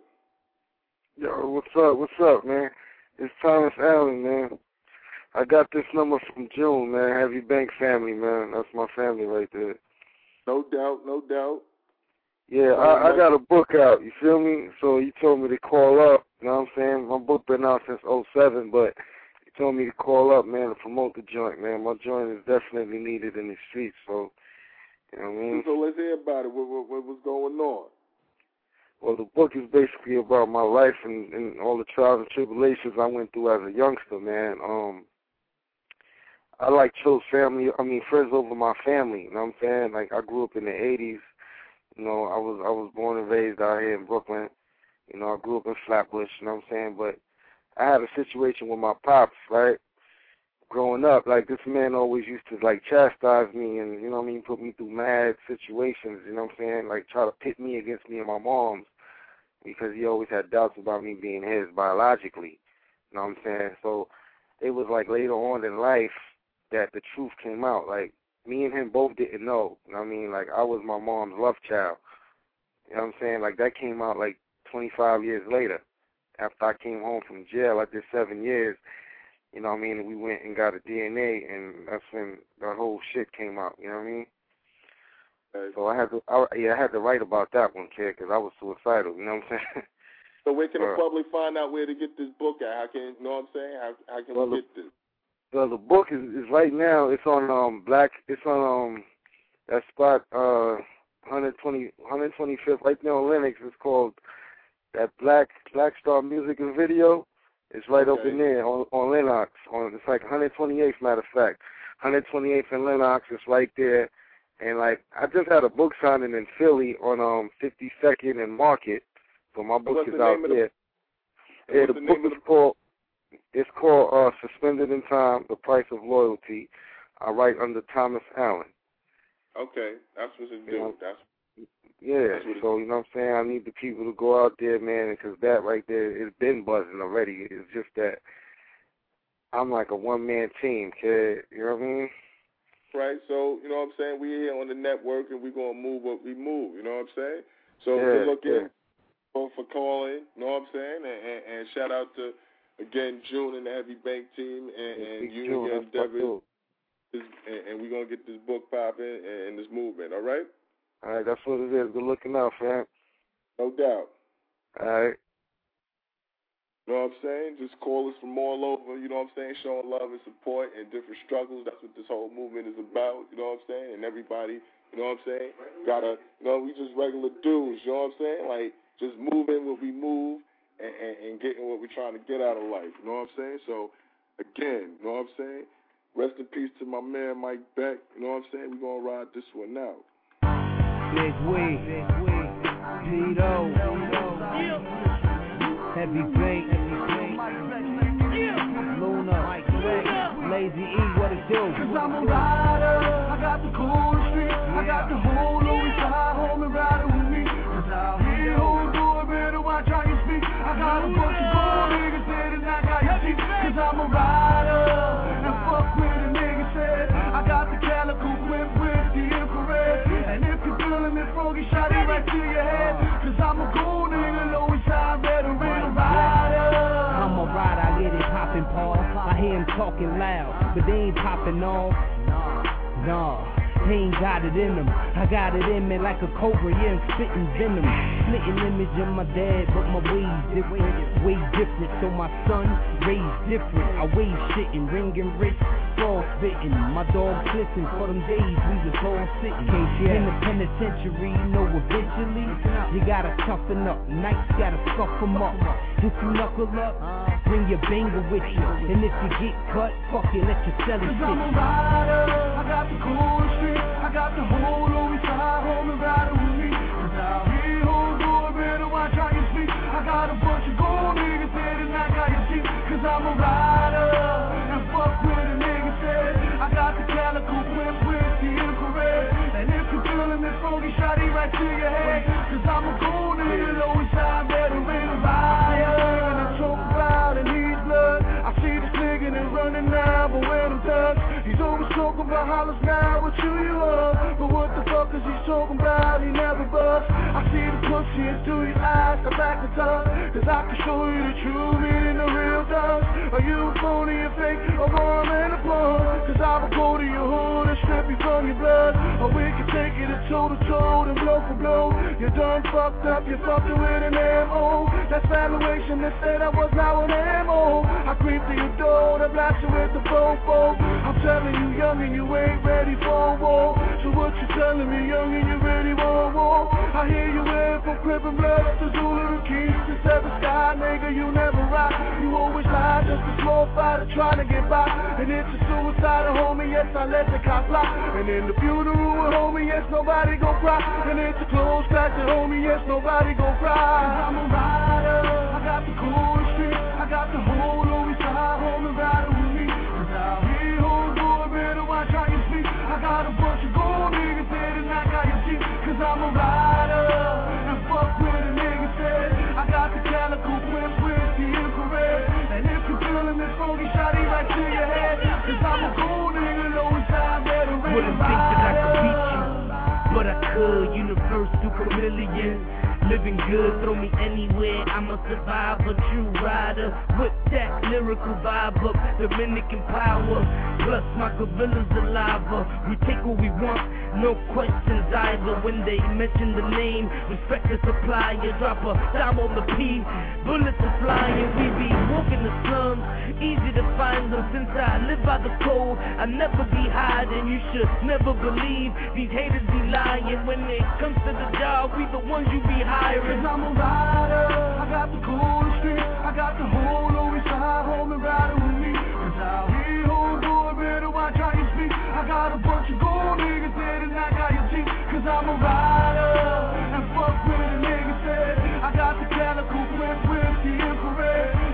Yo, what's up? What's up, man? It's Thomas Allen, man. I got this number from June, man. Heavy Bank family, man. That's my family right there. No doubt, no doubt. Yeah, I, I got a book out, you feel me? So he told me to call up, you know what I'm saying? My book been out since oh seven, but he told me to call up, man, to promote the joint, man. My joint is definitely needed in the streets, so, you know what I mean? So let's hear about it. What, what, what was going on? Well, the book is basically about my life and, and all the trials and tribulations I went through as a youngster, man. Um, I, like, chose family, I mean, friends over my family, you know what I'm saying? Like, I grew up in the eighties. You know, I was I was born and raised out here in Brooklyn. You know, I grew up in Flatbush, you know what I'm saying? But I had a situation with my pops, right? Growing up, like, this man always used to, like, chastise me and, you know what I mean, put me through mad situations, you know what I'm saying? Like, try to pit me against me and my mom's because he always had doubts about me being his biologically, you know what I'm saying? So it was, like, later on in life that the truth came out, like, me and him both didn't know. You know what I mean? Like, I was my mom's love child. You know what I'm saying? Like, that came out, like, twenty-five years later. After I came home from jail, I did seven years. You know what I mean? And we went and got a D N A, and that's when the whole shit came out. You know what I mean? Okay. So I had to, I, yeah, I had to write about that one, kid, because I was suicidal. You know what I'm saying? So where can uh, the public find out where to get this book at? How can, you know what I'm saying? How, how can well, we get this? Well, the book is, is right now. It's on um Black. It's on um that spot uh one twenty one twenty-fifth right there on Lenox. It's called that Black Black Star Music and Video. It's right okay. up in there on on Lenox. On it's like one twenty-eighth, matter of fact, one twenty-eighth and Lenox. It's right there. And like I just had a book signing in Philly on um fifty-second and Market. So my book What's is the out name of there. the, Yeah, What's the, the book name of is called, it's called uh, Suspended in Time, The Price of Loyalty. I write under Thomas Allen. Okay, that's what it do. You know, that's yeah, that's what it so, you know what I'm saying? I need the people to go out there, man, because that right there, it's been buzzing already. It's just that I'm like a one-man team, kid. You know what I mean? Right, so, you know what I'm saying? We're here on the network, and we're going to move what we move. You know what I'm saying? So Yeah, we're looking yeah. for, for calling, you know what I'm saying? And, and, and shout out to, again, June and the Heavy Bank team, and, and Big you June, and your that's my endeavors. dude. This, and, and we're going to get this book popping and, and this movement, all right? All right, that's what it is. Good looking out, fam. No doubt. All right. You know what I'm saying? Just call us from all over, you know what I'm saying? Showing love and support and different struggles. That's what this whole movement is about, you know what I'm saying? And everybody, you know what I'm saying? Gotta, you know, we just regular dudes, you know what I'm saying? Like, just moving what we move and, and, and getting what we're trying to get out of life, you know what I'm saying? So, again, you know what I'm saying? Rest in peace to my man Mike Beck, you know what I'm saying? We're going to ride this one out. Big Wig, Tito, Heavy Bank, Luna, Lazy E, what it do? Cause I'm a rider, I got the cool street, I got the whole Louis side home and riding with me. Cause out here, who's doing better, watch how you speak. I got a bunch of gold niggas said and I got your teeth. Cause I'm a rider, and fuck with a nigga said. I got the calico whip with the infrared. And if you're feeling it, froggy, shot it right to your head. Cause I'm a gold nigga, Louis side, better than a rider. I'm a rider, I get it poppin', Paul. I hear him talking loud, but they ain't popping off. Nah, he ain't got it in him. I got it in me like a cobra, yeah, I'm spitting venom. Splitting image of my dad, but my ways different, way different. So my son raised different. I wave shitting, ringing wrist, fall spitting. My dogs listen for them days we was all sitting. In the penitentiary, you know eventually you gotta toughen up. Nights gotta scuff them up. If you knuckle up, bring your banger with you. And if you get cut, fuck it, let your celly Cause sit. I'm a rider, I got the cool street, I got the whole Louis side home and riding with me. Cause out here, who's doing better, watch how you speak. I got a bunch of gold niggas said and I got your teeth. Cause I'm a rider, and fuck with a nigga said. I got the calico whip with the infrared. And if you feeling it, froggy, shot it right to your head. Cause I'm a gold nigga, Louis side, better than a rider. And choke about and needs blood. I see this nigga and running now, but when I'm touched, he's always talking about hollers now, what you you up. But what the fuck is he talking about? He never busts. I see the pussy into his eyes, I back the tongue. Cause I can show you the true meaning of real thugs. Are you a phony or fake, a bomb and a plum? Cause I will go to your hood and strip you from your blood. Or we can take it a toe to toe and blow for blow. You're done fucked up, you're fucking with an M O. That's valuation that said I was now an M O. I creep to your door, I blast you with the fofo. I'm telling you, young, and you ain't ready for a war. So what you telling me, young, and you ready for a war? I hear you in from Crip and Blood to Zulu to Keys to Seven Sky, nigga, you never rock. You always lie, just a small fighter trying to get by. And it's a suicide, homie, yes, I let the cops lie. And in the funeral, homie, yes, nobody gon' cry. And it's a close factor, homie, yes, nobody gon' cry. Cause I'm a rider, I got the cool street, I got the whole Louis side home and riding with me. Cause out here, who's doing better, watch how you speak. I got a bunch of gold niggas said and I got your teeth. Cause I'm a rider, and fuck with a nigga said. I got the calico whip with the infrared. And if you feeling this phony, shot it right to your head. Cause I'm a gold nigga, Louis side, better than a Wouldn't think that I could beat you, but I could. Universal chameleon, living good, throw me anywhere, I'm a survivor, true rider. Whip that lyrical vibe up, Dominican power, plus my gorilla's saliva. We take what we want, no questions either. When they mention the name, respect the supplier. Drop a dime on the P, bullets are flying. We be walking the slums, easy to find them. Since I live by the code, I never be hiding. You should never believe these haters be lying. When it comes to the job, we the ones you be hiring. Cause I'm a rider, I got the cool street, I got the whole Louis side home and riding with me. Cause out here, who's doing better, watch how you speak. I got a bunch of gold niggas said and I got your teeth. Cause I'm a rider, and fuck with a nigga said. I got the calico whip with the infrared.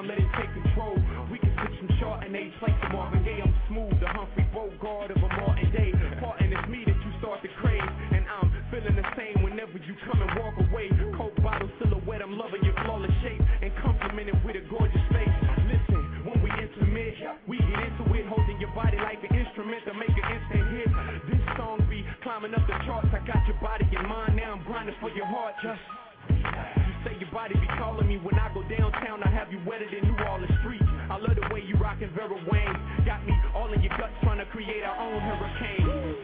time, let it take control. We can switch from short and age like the Marvin Gaye. I'm smooth, the Humphrey Bogart of a Martin Day. Parting it's me that you start to crave, and I'm feeling the same whenever you come and walk away. Coke bottle silhouette, I'm loving your flawless shape and complimented with a gorgeous face. Listen, when we intimate, we get into it, holding your body like an instrument to make an instant hit. This song be climbing up the charts. I got your body in mind, now I'm grinding for your heart. Just you say your body be calling me when I go downtown. I have you wetter than New Orleans streets. I love the way you rockin' Vera Wang. Got me all in your guts trying to create our own hurricane.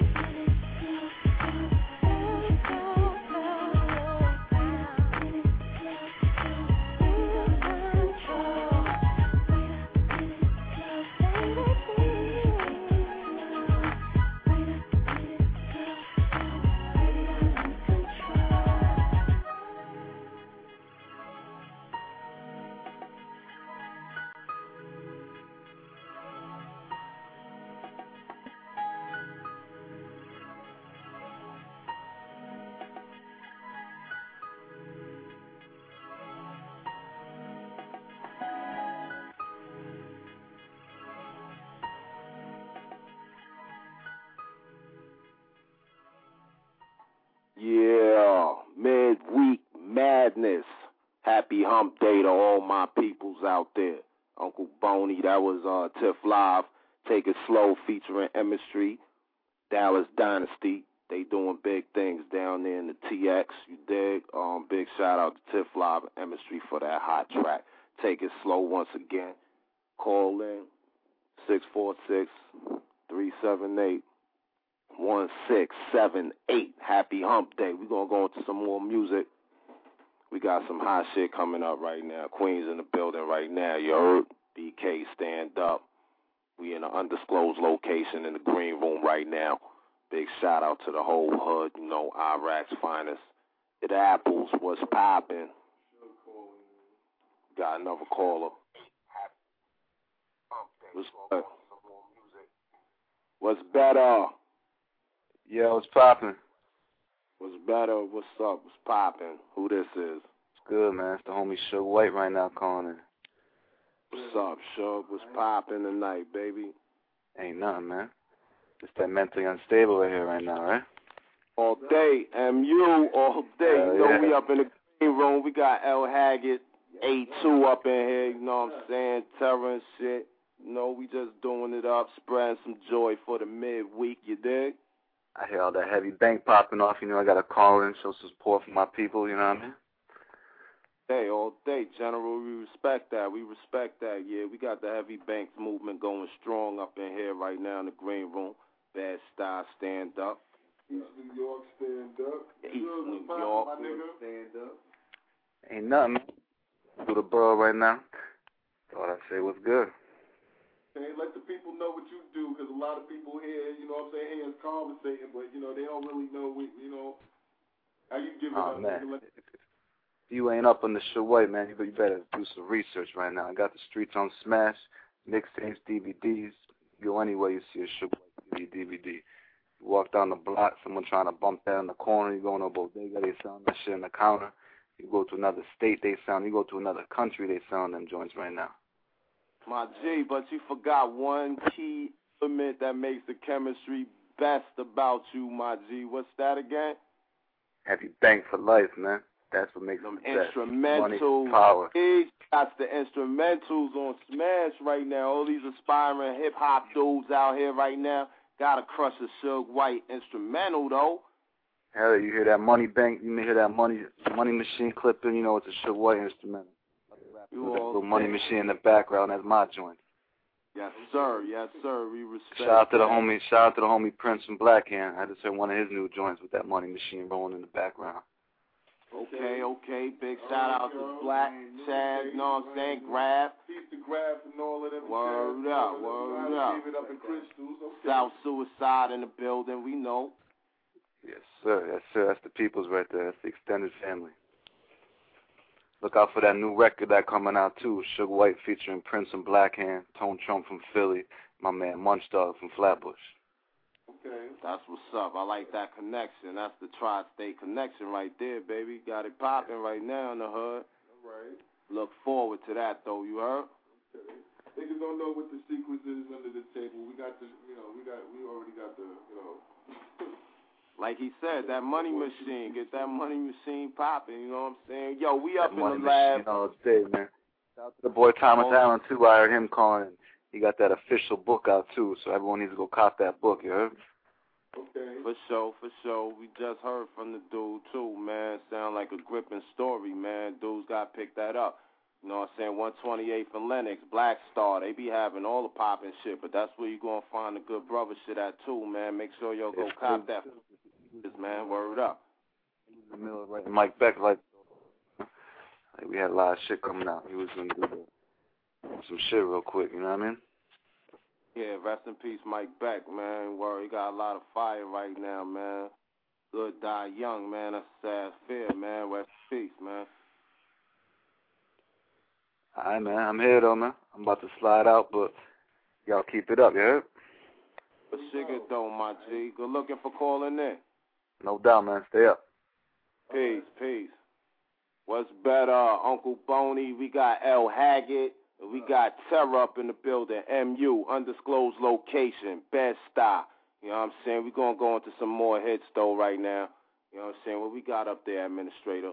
Yeah, midweek madness. Happy hump day to all my peoples out there. Uncle Boney, that was uh, Tiff Live. Take It Slow featuring Emmett Street. Dallas Dynasty. They doing big things down there in the T X. You dig? Um, big shout out to Tiff Live and Emmett Street for that hot track. Take It Slow once again. Call in six four six, three seven eight, one six seven eight. Happy hump day. We're going to go into some more music. We got some hot shit coming up right now. Queens in the building right now. You heard? B K, stand up. We in an undisclosed location in the green room right now. Big shout out to the whole hood, you know, Iraq's finest. It apples, what's poppin'? Got another caller. What's good? What's better? Yeah, what's poppin'? What's better? What's up? What's poppin'? Who this is? It's good, man. It's the homie Suge White right now calling in. What's up, Suge? What's poppin' tonight, baby? Ain't nothing, man. Just that mentally unstable right here right now, right? All day, M U, all day. Uh, you know, yeah. we up in the green room. We got L Haggard, A two up in here, you know what I'm saying? Terror and shit. You know, we just doing it up, spreading some joy for the midweek, you dig? I hear all that heavy bank popping off. You know, I got to call in, show support for my people, you know what I mean? Hey, all day, General, we respect that. We respect that, yeah. We got the heavy banks movement going strong up in here right now in the green room. Bad Style, stand up. East New York, stand up. East New York, stand up. Ain't nothing, man. Through the borough right now. Thought I'd say what's good. Hey, let the people know what you do, because a lot of people here, you know what I'm saying, here is conversating, but, you know, they don't really know, what, you know, how you give it Oh, up. man. Let- If you ain't up on the Suge White, man, you better do some research right now. I got the streets on smash, mixtapes, D V Ds. You go anywhere, you see a Suge White D V D. You walk down the block, someone trying to bump that in the corner. You go to a bodega, they selling that shit in the counter. You go to another state, they sound. You go to another country, they selling them joints right now. My G, but you forgot one key element that makes the chemistry best about you, my G. What's that again? Have you bank for life, man. That's what makes them best. Money, Instrumentals. power. He got the instrumentals on Smash right now. All these aspiring hip-hop dudes out here right now got to crush a Suge White instrumental, though. Hell, you hear that money bank, you may hear that money money machine clipping, you know it's a Suge White instrumental. You That all little money think. machine in the background, that's my joint. Yes, sir. Yes, sir. We respect Shout out to the that. homie, shout out to the homie Prince from Blackhand. I just heard one of his new joints with that money machine rolling in the background. Okay, okay. Big shout out to Black, Chad, you know what I'm saying? Grab. Peace to Grab and all of them. Word shit. up, word up. Give it up in crystals. Okay. South Suicide in the building, we know. Yes, sir. Yes, sir. That's the people's right there. That's the extended family. Look out for that new record that coming out, too. Suge White featuring Prince and Blackhand, Tone Trump from Philly, my man Munch Dog from Flatbush. Okay. That's what's up. I like that connection. That's the tri-state connection right there, baby. Got it popping right now in the hood. All right. Look forward to that, though. You heard? Niggas don't know what the secret is under the table. We got the, you know, we got, we already got the, you know. Like he said, that money machine. Get that money machine popping. You know what I'm saying? Yo, we up That in money the lab. machine all day, man. Shout out to the boy Thomas Oh. Allen too. I heard him calling. He got that official book out too, so everyone needs to go cop that book. You heard? Okay. For sure, for sure. We just heard from the dude too, man. Sound like a gripping story, man. Dudes got picked that up. You know what I'm saying? one twenty-eighth and Lennox, Black Star. They be having all the poppin' shit, but that's where you gonna find the good brother shit at too, man. Make sure y'all go It's cop true. that. Man, word up. In the middle of writing Mike Beck, like, like we had a lot of shit coming out. He was gonna do some shit real quick. You know what I mean? Yeah, rest in peace, Mike Beck, man. Word, he got a lot of fire right now, man. Good die young, man. That's a sad fear, man. Rest in peace, man. All right, man. I'm here though, man. I'm about to slide out, but y'all keep it up, you heard? But sugar though, my G. Good looking for calling in. No doubt, man. Stay up. Peace, peace. What's better, Uncle Boney? We got L Haggett. We got Terror up in the building. M U, undisclosed location, Bed-Stuy. You know what I'm saying? We're going to go into some more hits, though, right now. You know what I'm saying? What we got up there, Administrator?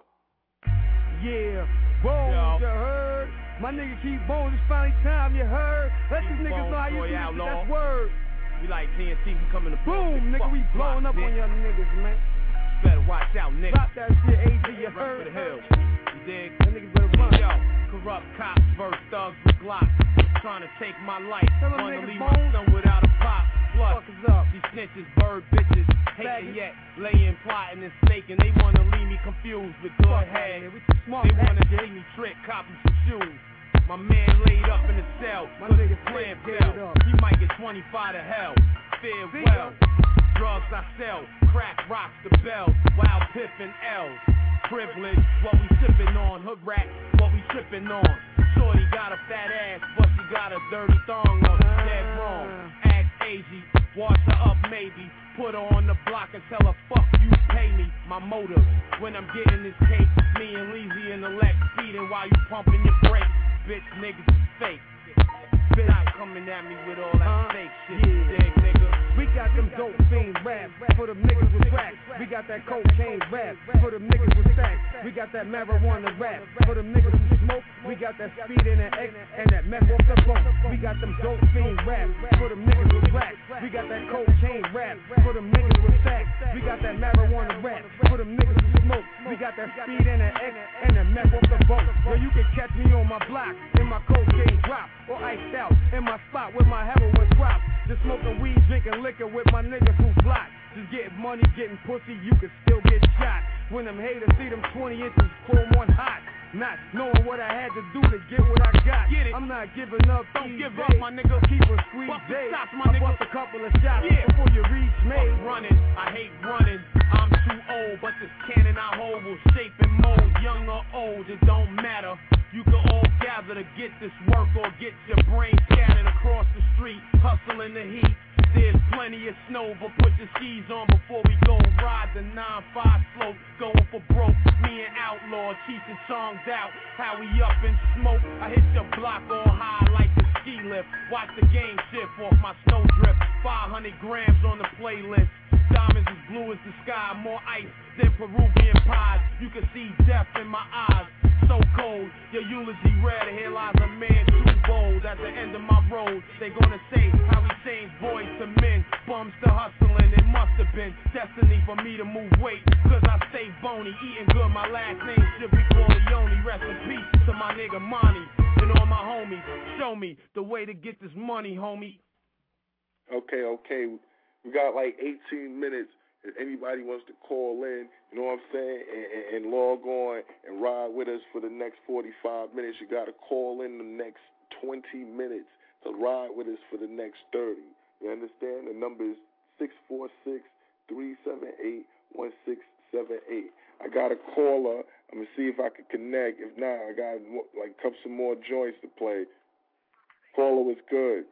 Yeah, bones, you heard? My nigga keep bones, it's finally time, you heard? Let these niggas know how you do this, shit, that's word. We like T N T, we coming to boom, nigga, we blowing up on y'all niggas, man. Better watch out, nigga. Drop that shit, A G, you heard? For the hill. You dig? That niggas better run. Yo, corrupt cops versus thugs with Glocks. Trying to take my life. Wanna leave my son without a pop. Plus, up. these snitches, bird bitches, hating yet, laying, plotting, and snaking. They wanna leave me confused with good head. They wanna see me trick, copy some shoes. My man laid up in the cell. My nigga plan fell. He might get twenty-five to hell. Farewell. Drugs I sell. Crack rocks the bell. Wild Piff and L's. Privilege, what we sippin' on. Hood rat, what we trippin' on. Shorty got a fat ass, but she got a dirty thong on. Dead wrong. Ask A G, wash her up maybe. Put her on the block and tell her fuck you pay me. My motive, when I'm getting this cake. Me and Leezy in the Lex speeding while you pumping your brakes. Bitch, niggas is fake. Bitch, not coming at me with all that uh, fake shit. Yeah. Dig, nigga. We got them dope fiends rap for them niggas with racks. We got that cocaine rap for them niggas with stacks. We got that marijuana rap for them niggas who smoke. We got that speed and that X and that meth off the bone. We got them dope fiends rap for them niggas with racks. We got that cocaine rap for them niggas with stacks. We got that marijuana rap for them niggas who smoke. We got that speed and that X and that meth off the bone. Well, you can catch me on my block in my cocaine drop or iced out in my spot where my heroin drop. Just smoking weed, drinking liquor with my niggas who block. Just getting money, getting pussy, you can still get shot. When them haters see them twenty inches chrome on hot. Not knowing what I had to do to get what I got. Get it. I'm not giving up. Don't give days. up, my nigga. Keep a squeeze Bust the day. shots, my I nigga. bust a couple of shots Yeah. before you reach me. Fuck running, I hate running. I'm too old, but this cannon I hold will shape and mold. Young or old, it don't matter. You can all gather to get this work or get your brain scattered across the street. Hustle in the heat. There's plenty of snow, but put your skis on before we go ride the nine five slope. Going for broke, me and Outlaw, teaching songs out. How we up in smoke. I hit your block all high like the ski lift. Watch the game shift off my snow drift. five hundred grams on the playlist. Diamonds as blue as the sky, more ice than Peruvian pies. You can see death in my eyes. So cold, your eulogy read. Here lies a man too bold. At the end of my road, they gonna say how he changed boys to men, bums to hustling. It must have been destiny for me to move weight, cause I stay bony, eating good. My last name should be Corleone. Rest in peace to my nigga Monty and all my homies. Show me the way to get this money, homie. Okay, okay. We got like eighteen minutes. If anybody wants to call in, you know what I'm saying, and, and, and log on and ride with us for the next forty-five minutes, you got to call in the next twenty minutes to ride with us for the next thirty. You understand? The number is six four six, three seven eight, one six seven eight. I got a caller. I'm going to see if I can connect. If not, I got like a couple some more joints to play. Caller was good.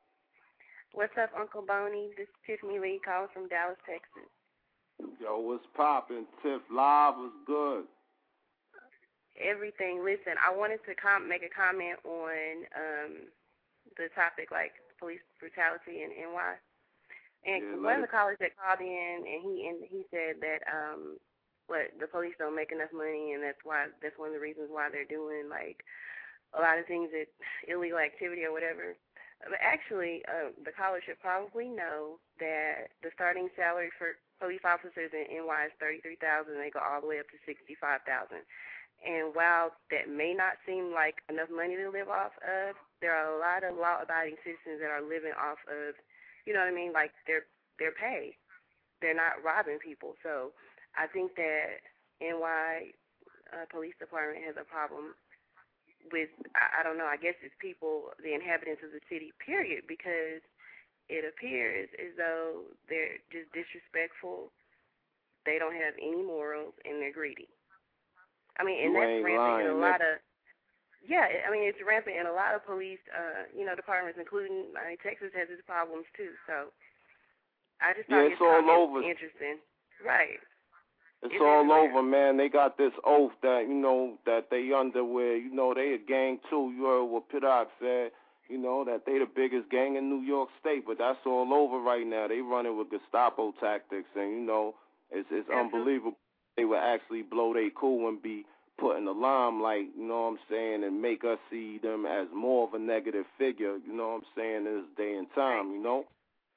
What's up, Uncle Boney? This is Tiffany Lee calling from Dallas, Texas. Yo, what's poppin'? Tiff Live was good. everything. Listen, I wanted to com- make a comment on um, the topic, like police brutality in N Y. And Yeah, one of it. the callers that called in, and he and he said that um, what the police don't make enough money, and that's why that's one of the reasons why they're doing like a lot of things that illegal activity or whatever. But actually, uh, the caller should probably know that the starting salary for police officers in N Y is thirty-three thousand dollars, and they go all the way up to sixty-five thousand dollars. And while that may not seem like enough money to live off of, there are a lot of law-abiding citizens that are living off of, you know what I mean, like their their pay. They're not robbing people. So I think that N Y uh, Police Department has a problem with, I, I don't know, I guess it's people, the inhabitants of the city, period, because it appears as though they're just disrespectful, they don't have any morals, and they're greedy. I mean, and You that's ain't rampant in a lying, lot nigga. of, yeah, I mean, it's rampant in a lot of police, uh, you know, departments, including, I mean, Texas has its problems too, so I just thought Yeah, his it's all comment over. was interesting. Right. It's It's all everywhere. over, man. They got this oath that, you know, that they under where, you know, they a gang too. You heard what Pittock said, you know, that they the biggest gang in New York State, but that's all over right now. They running with Gestapo tactics, and, you know, it's, it's unbelievable. They would actually blow their cool and be put in the limelight, you know what I'm saying, and make us see them as more of a negative figure, you know what I'm saying, in this day and time, you know?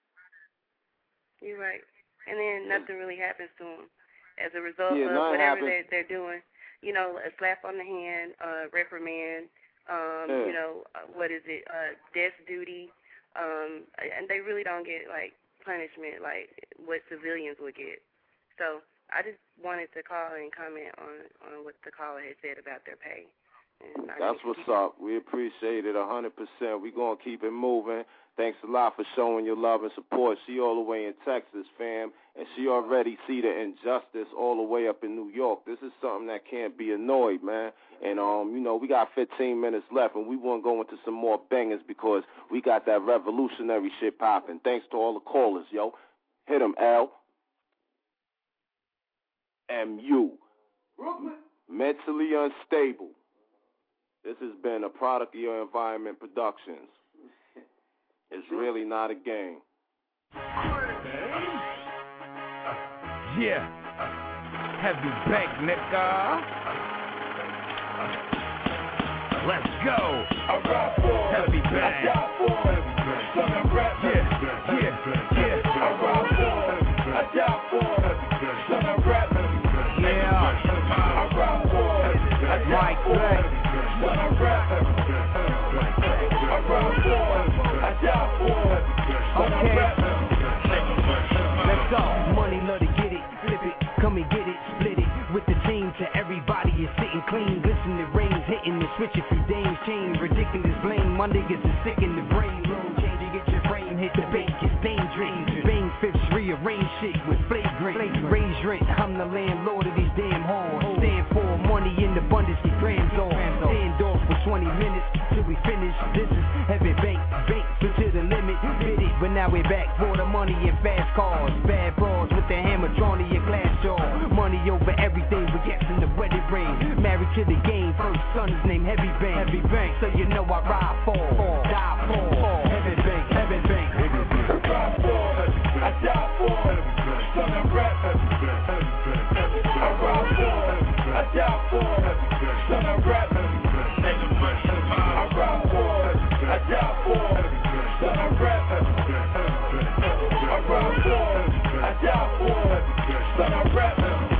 You're right. And then nothing really happens to them as a result Yeah, of nothing whatever happens. they're, they're doing. You know, a slap on the hand, uh, reprimand, um, Yeah. you know, uh, what is it, uh, death duty, um, and they really don't get, like, punishment like what civilians would get. So I just wanted to call and comment on, on what the caller had said about their pay. And I That's think what's up. We appreciate it one hundred percent. We're going to keep it moving. Thanks a lot for showing your love and support. She all the way in Texas, fam, and she already see the injustice all the way up in New York. This is something that can't be annoyed, man. And, um, you know, we got fifteen minutes left, and we want to go into some more bangers because we got that revolutionary shit popping. Thanks to all the callers, yo. Hit 'em, L. M U. Mentally unstable. This has been a product of Your Environment Productions. It's really not a game. Yeah. Heavy bank, nigga. Let's go. Heavy bank. Yeah, yeah, yeah. Yeah. Mike Black. Okay. Let's go. Money, love to get it, flip it, come and get it, split it with the team. To everybody is sitting clean, glisten the rains, hitting the switch if you dames change. Ridiculous blame, my niggas is sick in the brain. Room change, you get your frame, hit the bank, it's dangerous. Bang fifths, rearrange shit with flagrant. Raise rent, I'm the landlord of these damn halls. Stand for money in abundance, get grams off. Stand off for twenty minutes till we finish. This is heavy bank, bank to the limit. Hit it, but now we're back for the money in fast cars. Bad bras with the hammer drawn to your glass jaw. Money over everything, but yes in the wedding ring. Married to the game, first son is named Heavy Bank. Heavy Bank, so you know I ride for, die for. Heavy Bank, Heavy Bank, Heavy Bank. I ride for, I die for. Son of rap, I ride for, I die for. Son of rap, I ride for, I die for. Son of rap, I ride for, I die for. Son of rap.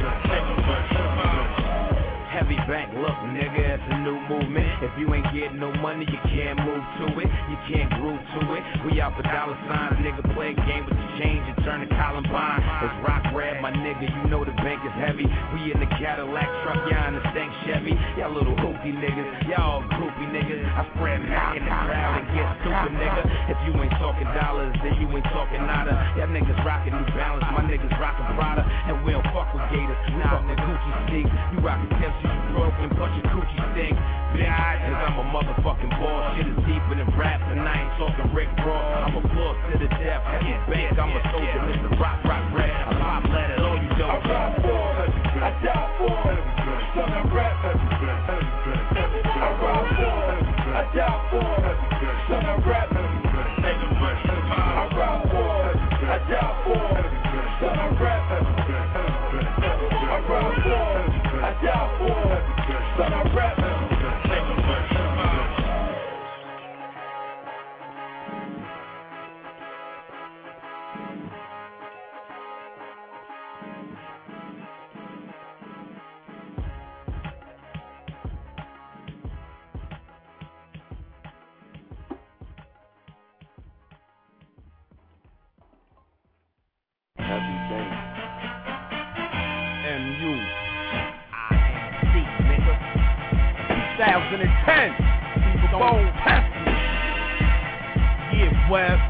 Heavy bank, look, nigga, it's a new movement. If you ain't getting no money, you can't move to it. You can't groove to it. We out for dollar signs, nigga. Play a game with the change and turn to Columbine. It's rock red, my nigga. You know the bank is heavy. We in the Cadillac truck, y'all in the stank Chevy. Y'all little hoopy niggas, y'all groupie niggas. I spread Mac in the crowd and get stupid, nigga. If you ain't talking dollars, then you ain't talking nada. Y'all niggas rockin' New Balance, my niggas rockin' Prada, and we don't fuck with Gators. Nah, the Gucci sneaks. You rockin' Tips, you broken, but your coochie stink. Bitch, cause I'm a motherfucking boss. Shit is deeper than rap, and I ain't talking Rick Ross. I'm a boss to the death, heavy bank. I'm a soldier, Mister Rock, Rock, Red. I pop letters, all you know. I ride for, I die for, son of rap. I ride for, I die for, son of rap. I ride for, I die for, son of rap. I ride for, I die for, son of rap. twenty ten, Bone Pesky, yeah, West,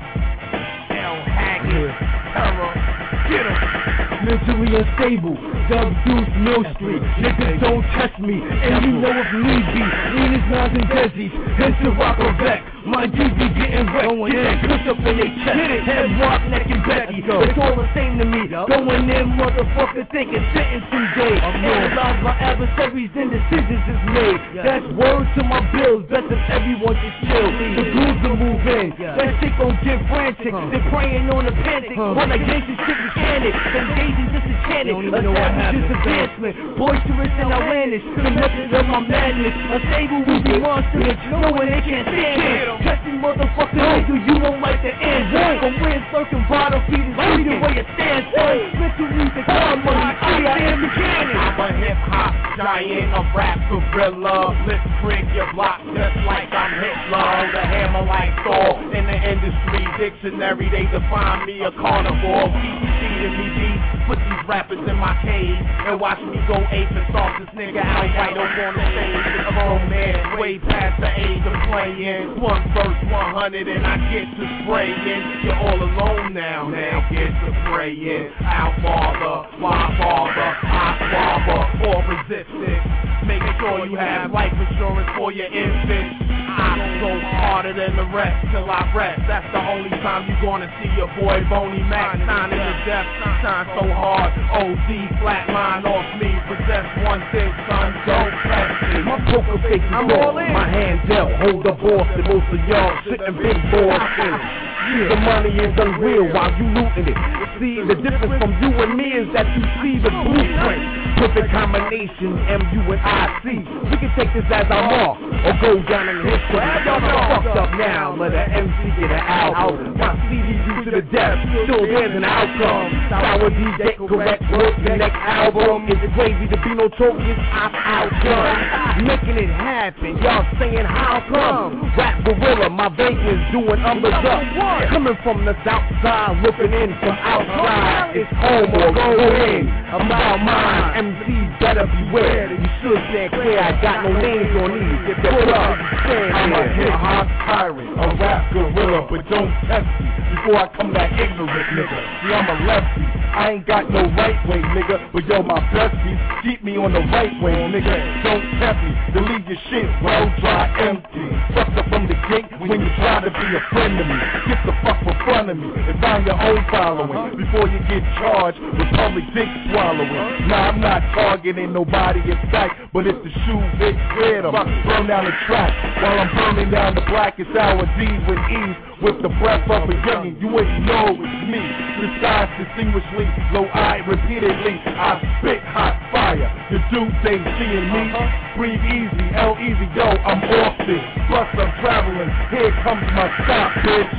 L. Haggard, Terror, get him. Mentally unstable, Dub Deuce, Mill Street. Niggas don't test me, and you know if need be. Lean is nines and deadies, heads to rock or back. My D B getting wrecked, get that push up in they chest. Head rock, neck and Becky, it's all the same to me. Going in, motherfucker, thinking sentencing day. Analyze my adversaries and decisions is made. That's word to my bills, best if everyone just chill. The goons will move in, that shit gon' get frantic. They praying on the panic, while like gangsta shit mechanic. Them gazing disenchanted, establish advancement. Boisterous and outlandish, the method of my madness. Unstable, we be monsters, knowing they can't stand it. Testing motherfucker nigga, you won't like the end. From wind circling bottom feet is the way it stands. Mental music, hard money, I am mechanic. I'm a hip hop giant, a rap gorilla. Blitzkrieg your block just like I'm Hitler. The hammer like Thor in the industry dictionary, they define me a carnivore. Keep feeding me beats, put these rappers in my cage and watch me go ape and stalk this nigga outright up on the stage. A grown man, way past the age of playing. One verse one hundred and I get to spraying. You're all alone now, now get to praying. Our Father, my Father, I father, or resistance. Make sure you have life insurance for your infant. I go harder than the rest till I rest. That's the only time you gonna see your boy Boney Mac signing to death. Shine so hard, O D flatline off me. Possess one thing, son, don't press me. My poker face is I'm off, all in. my hand dealt, hold the boss, and most of y'all sitting big boys in. The money is unreal while you looting it. See, the difference from you and me is that you see the blueprint. Perfect combination, M U and I C. We can take this as our mark, or go down in history. Y'all know fucked up now, let an M C get an album. My C D you to the death, still there's an outcome. Sour D get correct work, the next album. Is it crazy to be notorious? I'm outdone. Making it happen, y'all saying how come? Rap gorilla, my Vegas doing numbers up. Coming from the south side, looking in from outside. It's home or go in. About mine, M Cs better beware. You should stand clear, I got no names on these. If they put up, I'm a hip hop tyrant, a rap gorilla, but don't test me before I come back ignorant, nigga. See, I'm a lefty, I ain't got no right way, nigga, but yo, my besties keep me on the right way, nigga. Don't tempt me to leave your shit well dry, empty. Fucked up from the gate when you try to be a friend of me. Get the fuck in front of me and find your own following before you get charged with public dick swallowing. Nah, I'm not targeting nobody in sight, but if the shoe fits, wear them. Burn down the track while I'm burning down the blackest hour D's with ease. With the breath of a youngin', you ain't know it's me. Disguised distinguishedly, low-eyed repeatedly. I spit hot fire. The dudes ain't seeing me. Breathe easy, L easy, yo, I'm off this. Plus I'm traveling. Here comes my stop, bitch.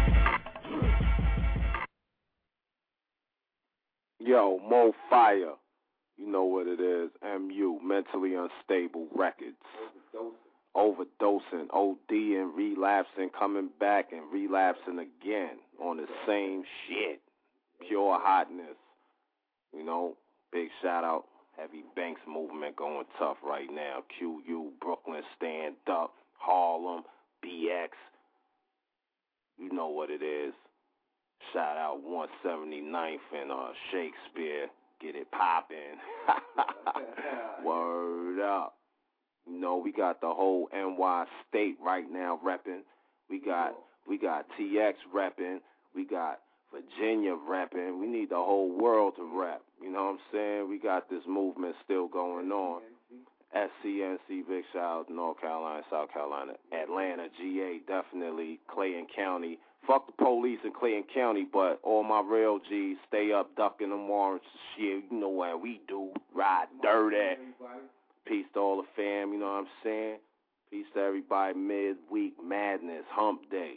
Yo, Mo Fire. You know what it is. M U, Mentally Unstable Records. Overdosing, ODing, relapsing, coming back and relapsing again on the same shit. Pure hotness. You know, big shout out. Heavy Banks movement going tough right now. Q U, Brooklyn, Stand Up, Harlem, B X. You know what it is. Shout out one seventy-ninth and uh, Shakespeare. Get it poppin'. Word up. You know, we got the whole N Y state right now repping. We got we got T X repping. We got Virginia repping. We need the whole world to rep. You know what I'm saying? We got this movement still going on. S C N C, Big Shout, North Carolina, South Carolina, Atlanta, G A, definitely, Clayton County. Fuck the police in Clayton County, but all my real G's stay up ducking them warrants and shit. You know what we do. Ride dirty. Peace to all the fam, you know what I'm saying? Peace to everybody. Midweek madness, hump day.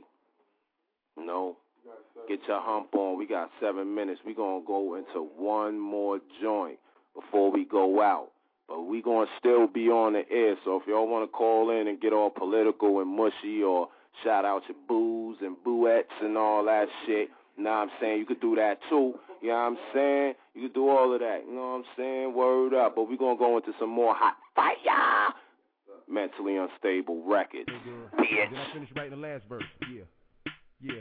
You know, get your hump on. We got seven minutes. We going to go into one more joint before we go out. But we going to still be on the air, so if y'all want to call in and get all political and mushy or shout out your boos and booettes and all that shit, you know what I'm saying? You could do that too. You know what I'm saying? You could do all of that. You know what I'm saying? Word up. But we're going to go into some more hot fire. Mentally unstable records. Bitch. Did I finish writing the last verse? Yeah. Yeah.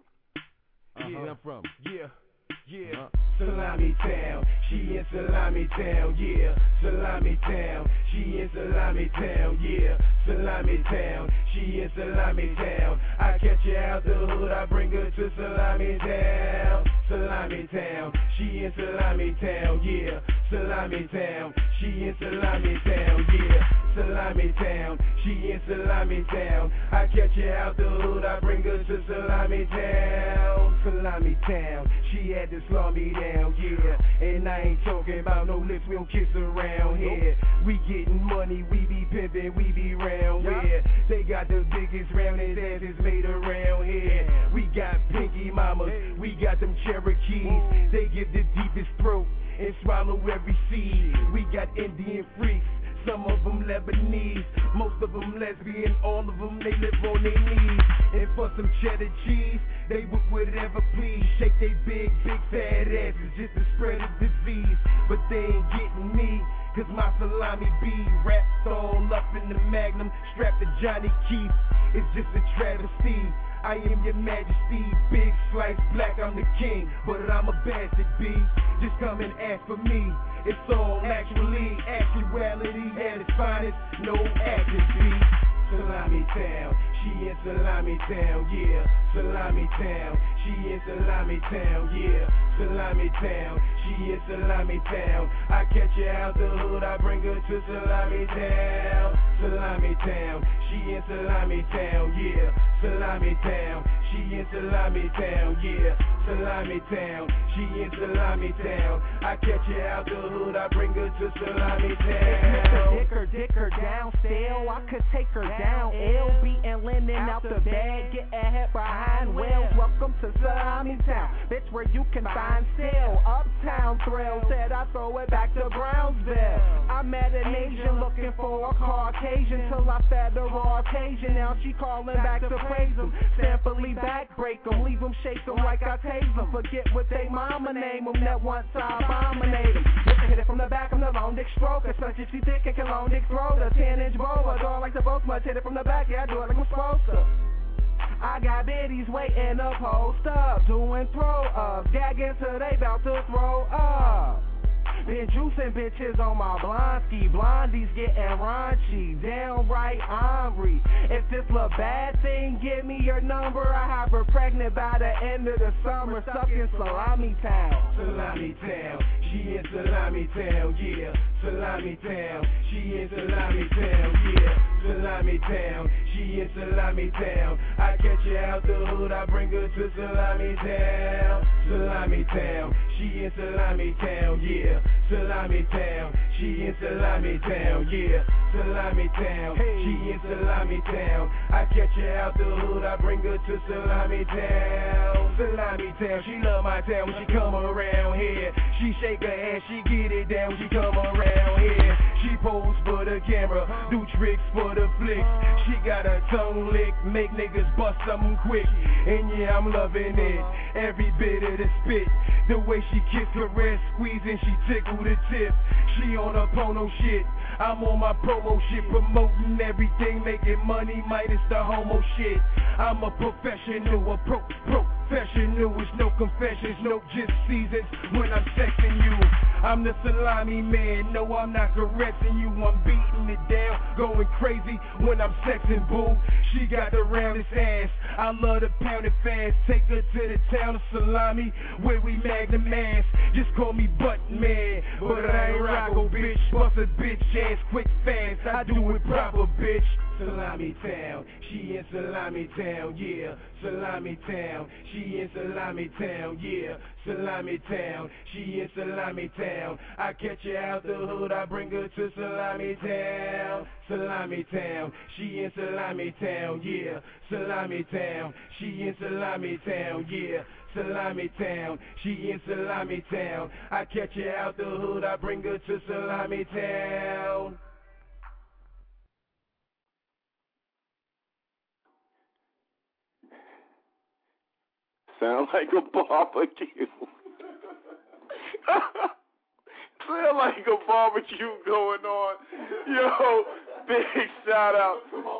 Uh-huh. Yeah. Where I'm from? Yeah. Yeah. Uh-huh. Salami Town, she in Salami Town, yeah. Salami Town, she in Salami Town, yeah. Salami Town, she in Salami Town. I catch her out the hood, I bring her to Salami Town. Salami Town, she in Salami Town, yeah. Salami Town, she in Salami Town, yeah. Salami Town, she in Salami Town. I catch her out the hood, I bring her to Salami Town. Salami Town, she had to slow me down, yeah. And I ain't talking about no lips, we don't kiss around here. We getting money, we be pimpin', we be round here. They got the biggest roundest asses made around here. We got Pinky Mamas, we got them Cherokees. They give the deepest throat and swallow every seed. We got Indian freaks, some of them Lebanese, most of them lesbian, all of them they live on their knees. And for some cheddar cheese, they would whatever please, shake they big, big fat asses just to spread the disease. But they ain't getting me, cause my salami be wrapped all up in the Magnum, strapped to Johnny Keith. It's just a travesty. I am your majesty, big slice black, I'm the king, but I'm a bastard B. Just come and ask for me. It's all actually actuality at its finest, no acting B. Salami Town, she in Salami Town, yeah. Salami Town, she in Salami Town, yeah. Salami Town, she in Salami Town. I catch her out the hood, I bring her to Salami Town. Salami Town, she in Salami Town, yeah. Salami Town, she in Salami Town, yeah. Salami Town, she in Salami Town. I catch her out the hood, I bring her to Salami Town. Dick her, dick her down, still I could take her down. L B and linen out the bag, get ahead behind wheels. Welcome to Salami Town, bitch, where you can find sale. Uptown thrill, said I throw it back to Brownsville. I met an Asian looking for a Caucasian till I fed her raw occasion. Now she calling back to praise him, simply backbreak him, leave him shake him like I tase him. Forget what they mama name him, that once I abominate him. Listen, hit it from the back, I'm the long dick stroker. Such as she thick and can long dick throw the ten inch bowler. Dog like the both much, hit it from the back, yeah I do it like I'm supposed to. I got biddies waiting up, post up, doing throw ups, gagging till they bout to throw up. Been juicing bitches on my blondski, blondies getting raunchy, downright ornery. If this little bad thing give me your number, I have her pregnant by the end of the summer, stuck in Salami Town. Salami Town, she in Salami Town, yeah. Salami Town, she in Salami Town, yeah. Salami Town, she in Salami Town. I catch her out the hood, I bring her to Salami Town. Salami Town, she in Salami Town, yeah. Salami Town, she in Salami Town, yeah. Salami Town, she in Salami Town. I catch her out the hood, I bring her to Salami Town. Salami Town, she love my town when she come around here. She shake her ass, she get it down when she come around here. She pose for the camera, do tricks for the flick. She got a tongue lick, make niggas bust something quick. And yeah, I'm loving it, every bit of the spit. The way she kiss her ass, squeezing, she tickle the tip. She on a porno shit, I'm on my promo shit, promoting everything, making money minus the homo shit. I'm a professional, a pro, pro, professional, it's no confessions, no just seasons when I'm sexing you. I'm the salami man, no I'm not caressing you, I'm beating it down, going crazy when I'm sexing, boo. She got the roundest ass, I love to pound it fast, take her to the town of Salami, where we magnum ass, just call me Butt Man, but I ain't Rocco, bitch, bust a bitch ass quick fast, I do it proper, bitch. Salami Town, she in Salami Town, yeah. Salami Town, she in Salami Town, yeah. Salami Town, she in Salami Town. I catch her out the hood, I bring her to Salami Town. Salami Town, she in Salami Town, yeah. Salami Town, she in Salami Town, yeah. Salami Town, she in Salami Town. I catch her out the hood, I bring her to Salami Town. Sound like a barbecue. Sound like a barbecue going on. Yo, big shout out.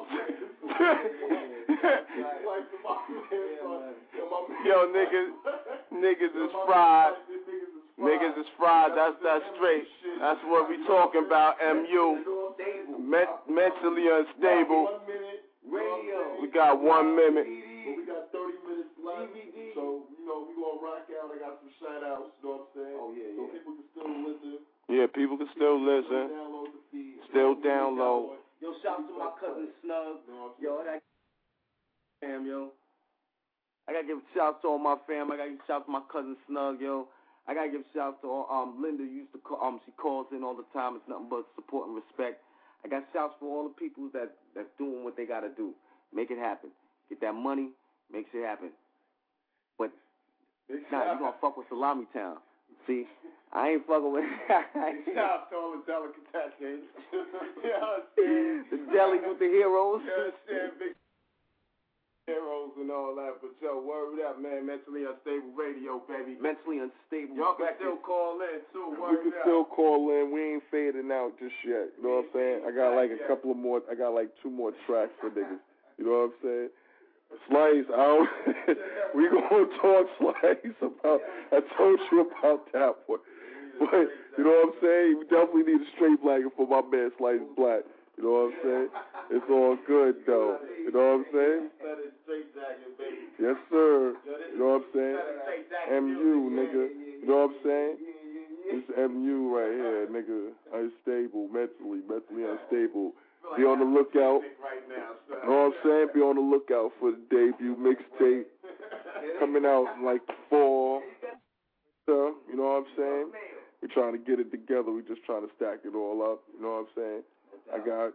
Yo, niggas, niggas is fried. Niggas is fried. That's that's straight. That's what we talking about. M U, Men- mentally unstable. We got one minute. But we got thirty minutes left, so, you know, we gonna rock out. I got some shout-outs, you know what I'm saying? Oh, yeah, yeah. So people can still listen. Yeah, people can still listen. Download the feed. Still download. Yo, shout out to my cousin Snug. Yo, I got fam, yo. I gotta give a shout out to all my fam. I gotta give a shout out to my cousin Snug, yo. I gotta give a shout out to all, um Linda used to call, um she calls in all the time. It's nothing but support and respect. I got shouts for all the people that that's doing what they gotta do. Make it happen. Get that money, make shit happen. But nah, you gonna fuck with Salami Town. See, I ain't fucking with. Shout out to all the delicatessen. Yeah, the deli with the heroes. Yeah, big heroes and all that. But yo, word up, man. Mentally Unstable Radio, baby. Mentally Unstable. Y'all can still call in too. Word We can up. still call in. We ain't fading out just yet. You know what I'm saying? I got like a couple of more. I got like two more tracks for niggas. You know what I'm saying? Slice, I don't, we gonna talk Slice about, I told you about that one. But, you know what I'm saying? We definitely need a straight blanket for my man Slice Black. You know what I'm saying? It's all good, though. You know what I'm saying? Yes, sir. You know what I'm saying? M U, nigga. You know what I'm saying? It's M U right here, nigga. Unstable, mentally, mentally unstable. Be on the lookout. You know what I'm saying? Be on the lookout for the debut mixtape coming out in like fall. So, you know what I'm saying? We're trying to get it together. We're just trying to stack it all up. You know what I'm saying? I got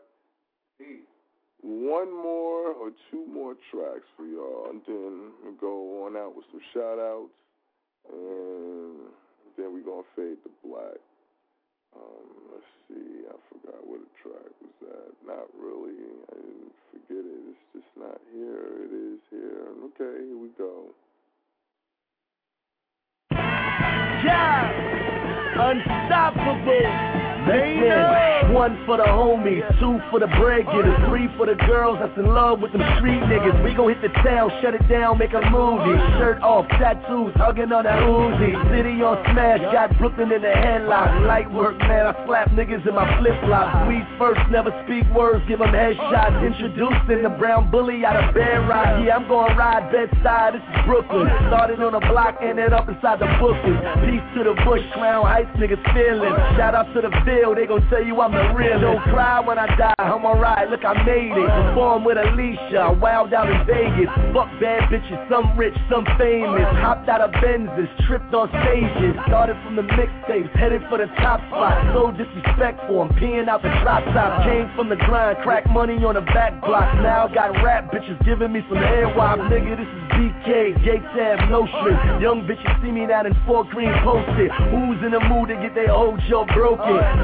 one more or two more tracks for y'all, and then we'll go on out with some shout-outs, and then we're going to fade to black. Um, let's see, I forgot what the track was at. Not really. I didn't forget it. It's just not here. It is here. Okay, here we go. Yeah, unstoppable. Listen, one for the homies, two for the bread getters, three for the girls that's in love with them street niggas. We gon' hit the town, shut it down, make a movie. Shirt off, tattoos, hugging on that Uzi. City on smash, got Brooklyn in the headlock. Light work, man, I slap niggas in my flip-flops. Squeeze first, never speak words, give them headshots. Introduced in the brown bully out of Bear Rock. Yeah, I'm gon' ride Bed-Stuy, this is Brooklyn. Started on the block, ended up inside the bushes. Peace to the Bush, Crown Heights niggas feeling. Shout out to the they gon' tell you I'm the real. Don't cry when I die, I'm alright, look I made it. Perform with Alicia, wild out in Vegas. Fuck bad bitches, some rich, some famous. Hopped out of Benzes, tripped on stages. Started from the mixtapes, headed for the top spot. So disrespectful, I'm peeing out the drop top. Came from the grind, crack money on the back block. Now got rap bitches giving me some hair wop. Nigga, this is B K, J-Tab, no strip. Young bitches see me down in Fort Greene posted. Who's in the mood to get their whole jaw broken?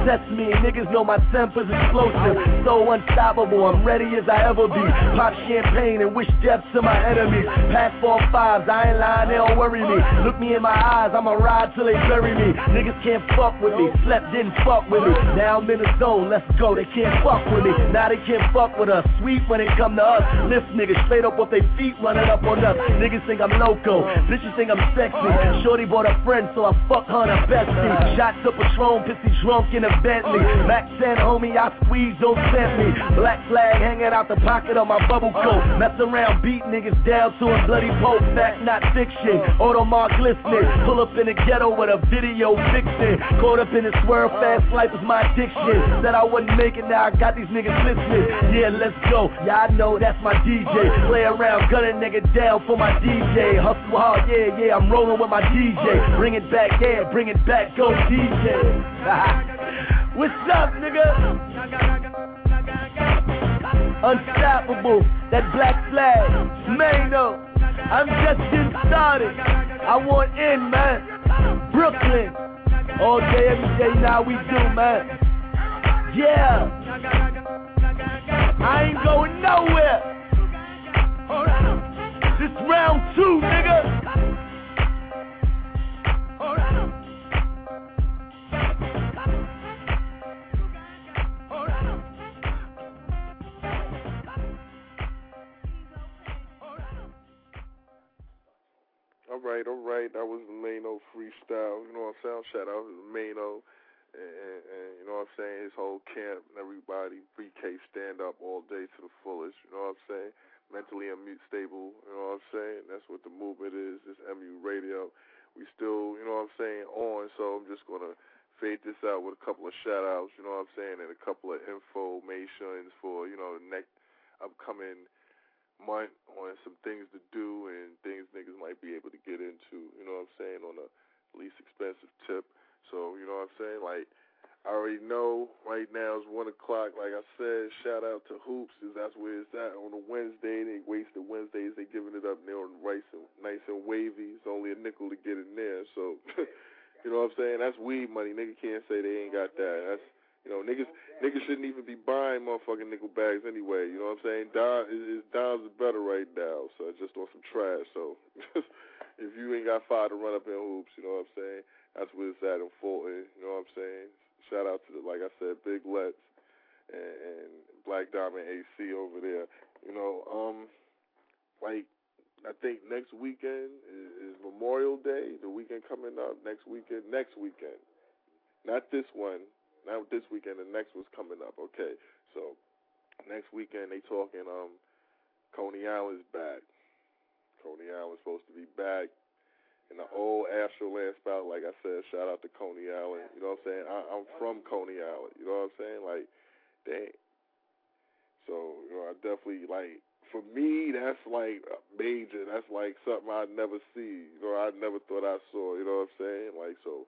test me, niggas know my temper's explosive. So unstoppable, I'm ready as I ever be. Pop champagne and wish death to my enemies. Pass four fives, I ain't lying, they don't worry me. Look me in my eyes, I'ma ride till they bury me. Niggas can't fuck with me, slept didn't fuck with me. Now I'm in the zone, let's go, they can't fuck with me. Now they can't fuck with us, sweet when it come to us. Lift niggas straight up off their feet, running up on us. Niggas think I'm loco, bitches think I'm sexy. Shorty bought a friend, so I fuck her the bestie. Shots of Patron, pissy drunk in a Bentley. Max said, homie, I squeeze, don't tempt me. Black flag hanging out the pocket of my bubble coat. Mess around, beat niggas down to a bloody pope. Fact, not fiction. Audemars glistening. Pull up in the ghetto with a video fixing. Caught up in this swerve, fast life was my addiction. Said I wouldn't make it, now I got these niggas listening. Yeah, let's go. Yeah, I know that's my D J. Play around, gun a nigga down for my D J. Hustle hard, yeah, yeah, I'm rolling with my D J. Bring it back, yeah, bring it back, go D J. What's up, nigga? Unstoppable, that black flag, Mano. I'm just getting started. I want in, man. Brooklyn, all day, every day, now we do, man. Yeah, I ain't going nowhere. This round two, nigga. All right, all right. That was the Mano freestyle. You know what I'm saying? Shout out to the Mano and, and, and you know what I'm saying? His whole camp and everybody. B K stand up all day to the fullest. You know what I'm saying? Mentally unstable. You know what I'm saying? That's what the movement is. This M U Radio. We still, you know what I'm saying, on. So I'm just gonna fade this out with a couple of shout outs. You know what I'm saying? And a couple of informations for you know the next upcoming month on some things to do and things niggas might be able to get into, you know what I'm saying, on the least expensive tip. So, you know what I'm saying, like, I already know right now it's one o'clock. Like I said, shout out to Hoops, because that's where it's at. On a Wednesday, they wasted Wednesdays, they giving it up there on rice and nice and wavy. It's only a nickel to get in there. So, you know what I'm saying, that's weed money. Nigga can't say they ain't got that. That's, you know, niggas niggas shouldn't even be buying motherfucking nickel bags anyway. You know what I'm saying? Dime is dimes is better right now. So it's just on some trash. So if you ain't got five to run up in Hoops, you know what I'm saying? That's where it's at in Fulton. You know what I'm saying? Shout out to the, like I said, Big Let's and, and Black Diamond A C over there. You know, um, like I think next weekend is, is Memorial Day. The weekend coming up next weekend. Next weekend, not this one. Not this weekend, the next one's coming up, okay? So, next weekend they talking, um, Coney Island's back. Coney Island's supposed to be back in the old Astroland spot. Like I said, shout out to Coney Island. You know what I'm saying? I, I'm from Coney Island. You know what I'm saying? Like, dang. So, you know, I definitely, like, for me, that's like major. That's like something I'd never see. You know, I never thought I saw. You know what I'm saying? Like, so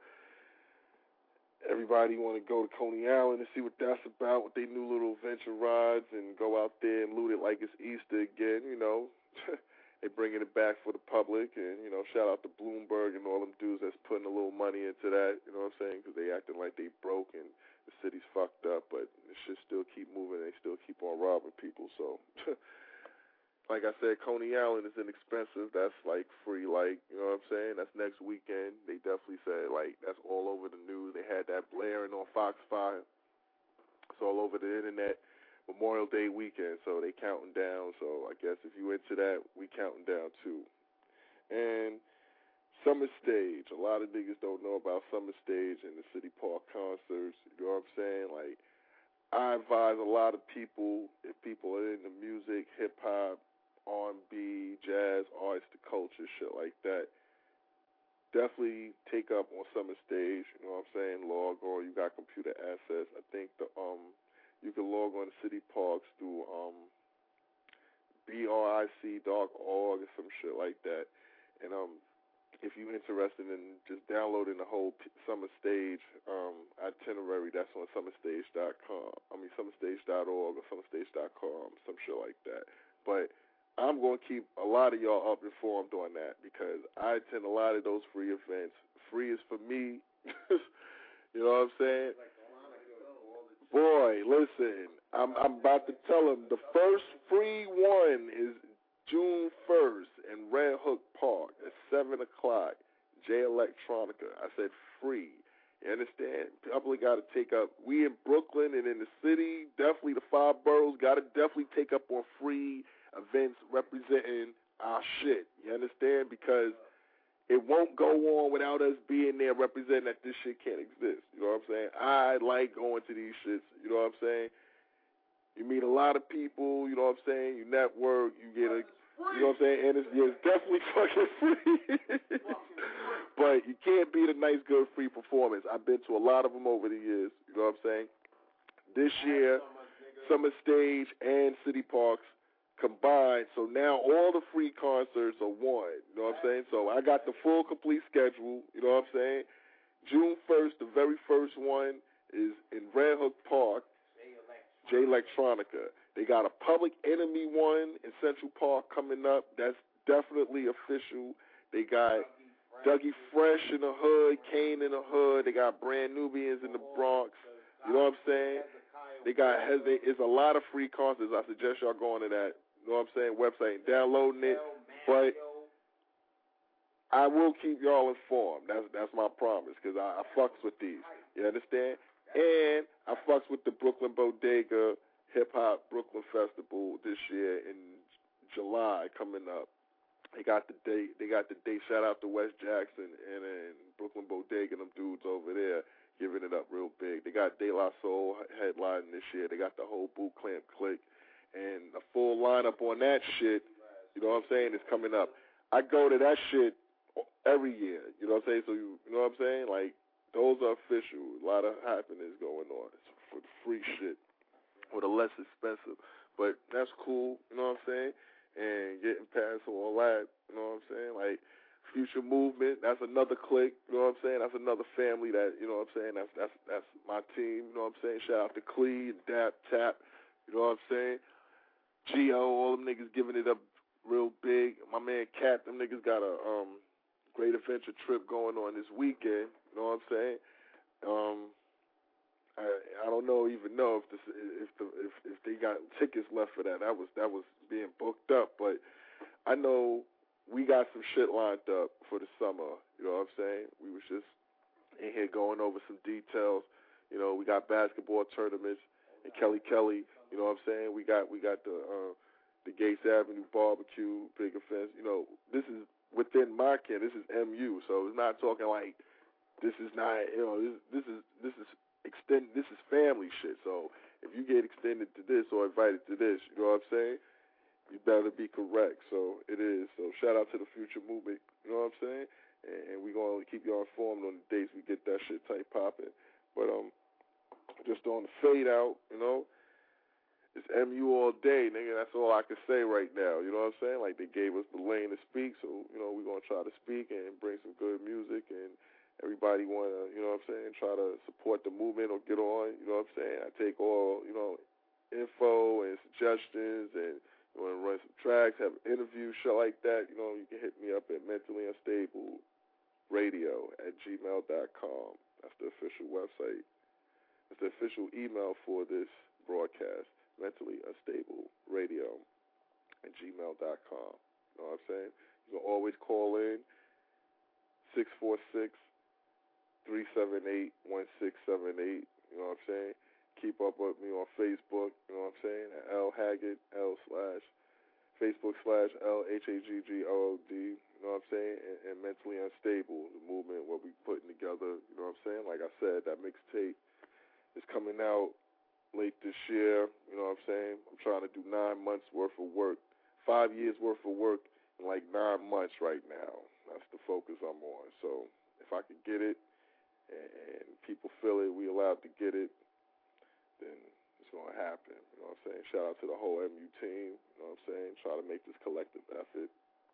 everybody want to go to Coney Island and see what that's about with their new little adventure rides and go out there and loot it like it's Easter again, you know. They bringing it back for the public, and, you know, shout out to Bloomberg and all them dudes that's putting a little money into that, you know what I'm saying, because they acting like they broke and the city's fucked up, but it should still keep moving. They still keep on robbing people, so... Like I said, Coney Island is inexpensive. That's, like, free, like, you know what I'm saying? That's next weekend. They definitely said, like, that's all over the news. They had that blaring on Fox five. It's all over the internet. Memorial Day weekend, so they counting down. So I guess if you into that, we counting down, too. And Summer Stage. A lot of niggas don't know about Summer Stage and the City Park concerts. You know what I'm saying? Like, I advise a lot of people, if people are into music, hip-hop, R and B, jazz, arts, the culture, shit like that, definitely take up on Summer Stage. You know what I'm saying? Log on. You got computer access. I think the um you can log on to City Parks through um B R I C dot org or some shit like that. And um if you're interested in just downloading the whole P- Summer Stage um itinerary, that's on summer stage dot com. I mean summer stage dot org or summer stage dot com, some shit like that. But I'm going to keep a lot of y'all up informed on that because I attend a lot of those free events. Free is for me. You know what I'm saying? Boy, listen, I'm I'm about to tell him the first free one is June first in Red Hook Park at seven o'clock. J Electronica. I said free. You understand? Probably got to take up. We in Brooklyn and in the city, definitely the five boroughs got to definitely take up on free events representing our shit. You understand? Because it won't go on without us being there representing that this shit can't exist. You know what I'm saying? I like going to these shits. You know what I'm saying? You meet a lot of people. You know what I'm saying? You network. You get a. You know what I'm saying? And it's, yeah, it's definitely fucking free. But you can't beat a nice, good, free performance. I've been to a lot of them over the years. You know what I'm saying? This year, Summer Stage and City Parks combined. So now all the free concerts are one. You know what I'm saying? So I got the full, complete schedule. You know what I'm saying? June first, the very first one is in Red Hook Park, J Electronica. They got a Public Enemy one in Central Park coming up. That's definitely official. They got Dougie Fresh in the hood, Kane in the hood. They got Brand Nubians in the Bronx. You know what I'm saying? They got it's a lot of free concerts. I suggest y'all going to that. You know what I'm saying? Website and downloading it. But I will keep y'all informed. That's that's my promise because I, I fucks with these. You understand? And I fucks with the Brooklyn Bodega Hip Hop Brooklyn Festival this year in July coming up. They got the date. They got the date. Shout out to Wes Jackson and, and Brooklyn Bodega and them dudes over there giving it up real big. They got De La Soul headlining this year. They got the whole Boot Clamp clique and a full lineup on that shit. You know what I'm saying? Is coming up. I go to that shit every year. You know what I'm saying? So you, you know what I'm saying? Like those are official. A lot of happenings going on. It's for the free shit or the less expensive. But that's cool. You know what I'm saying? And getting past all that, you know what I'm saying? Like, Future Movement, that's another clique, you know what I'm saying? That's another family that, you know what I'm saying? That's that's that's my team, you know what I'm saying? Shout out to Clee and Dap Tap, you know what I'm saying? G O, all them niggas giving it up real big. My man Cat, them niggas got a um great adventure trip going on this weekend, you know what I'm saying? Um I I don't know even know if this if the if if they got tickets left for that. That was that was being booked up, but I know we got some shit lined up for the summer. You know what I'm saying? We was just in here going over some details. You know, we got basketball tournaments and Kelly Kelly. You know what I'm saying? We got we got the uh, the Gates Avenue barbecue, big offense. You know, this is within my kin. This is M U, so it's not talking like this is not. You know, this this is this is. Extend this is family shit, so if you get extended to this or invited to this, you know what I'm saying? You better be correct. So it is. So shout out to the Future Movement, you know what I'm saying? And, and we gonna keep y'all informed on the dates we get that shit tight popping. But um, just on the fade out, you know, it's M U all day, nigga. That's all I can say right now. You know what I'm saying? Like they gave us the lane to speak, so you know we gonna try to speak and bring some good music and. Everybody want to, you know what I'm saying, try to support the movement or get on, you know what I'm saying? I take all, you know, info and suggestions and you want to run some tracks, have an interview, show like that, you know, you can hit me up at mentally unstable radio at gmail dot com. That's the official website. It's the official email for this broadcast, mentally unstable radio at gmail dot com. You know what I'm saying? You can always call in six four six three seven eight, one six seven eight, you know what I'm saying? Keep up with me on Facebook, you know what I'm saying? At L Haggard, L slash, Facebook slash L H A G G O O D, you know what I'm saying? And, and Mentally Unstable, the movement, what we putting together, you know what I'm saying? Like I said, that mixtape is coming out late this year, you know what I'm saying? I'm trying to do nine months worth of work, five years worth of work in like nine months right now. That's the focus I'm on. So if I could get it, and people feel it, we allowed to get it, then it's going to happen. You know what I'm saying? Shout out to the whole M U team. You know what I'm saying? Try to make this collective effort,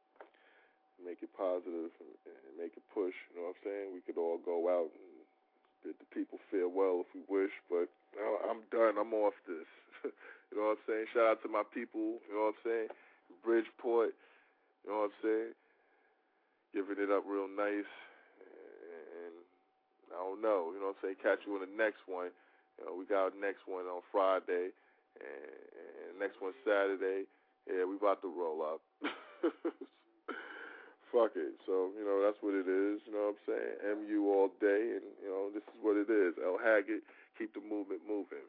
make it positive, and, and make it push. You know what I'm saying? We could all go out and bid the people farewell if we wish, but you know, I'm done. I'm off this. You know what I'm saying? Shout out to my people. You know what I'm saying? Bridgeport. You know what I'm saying? Giving it up real nice. I don't know, you know what I'm saying, catch you in the next one, You know, we got our next one on Friday, and, and next one Saturday. Yeah, we about to roll up. Fuck it. So, you know, that's what it is. You know what I'm saying? M U all day, and, you know, this is what it is. El Haggard, keep the movement moving.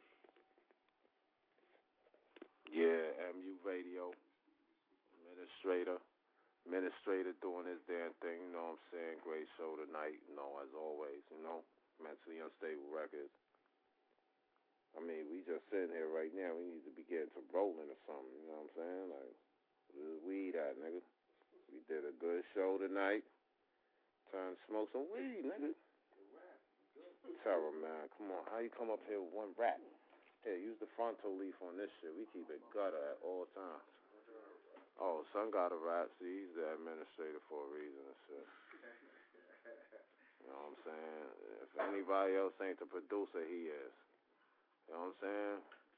Yeah, M U Radio, administrator, administrator doing his damn thing, you know what I'm saying? Great show tonight, you know, as always, you know, Mentally Unstable Records. I mean, we just sitting here right now, we need to be getting to rolling or something, you know what I'm saying? Like, where's weed at, nigga? We did a good show tonight. Time to smoke some weed, nigga. Tell him, man, come on, how you come up here with one rap? Here, use the frontal leaf on this shit. We keep it gutter at all times. Oh, son got a rap. See, he's the administrator for a reason and shit. You know what I'm saying? If anybody else ain't the producer, he is. You know what I'm saying?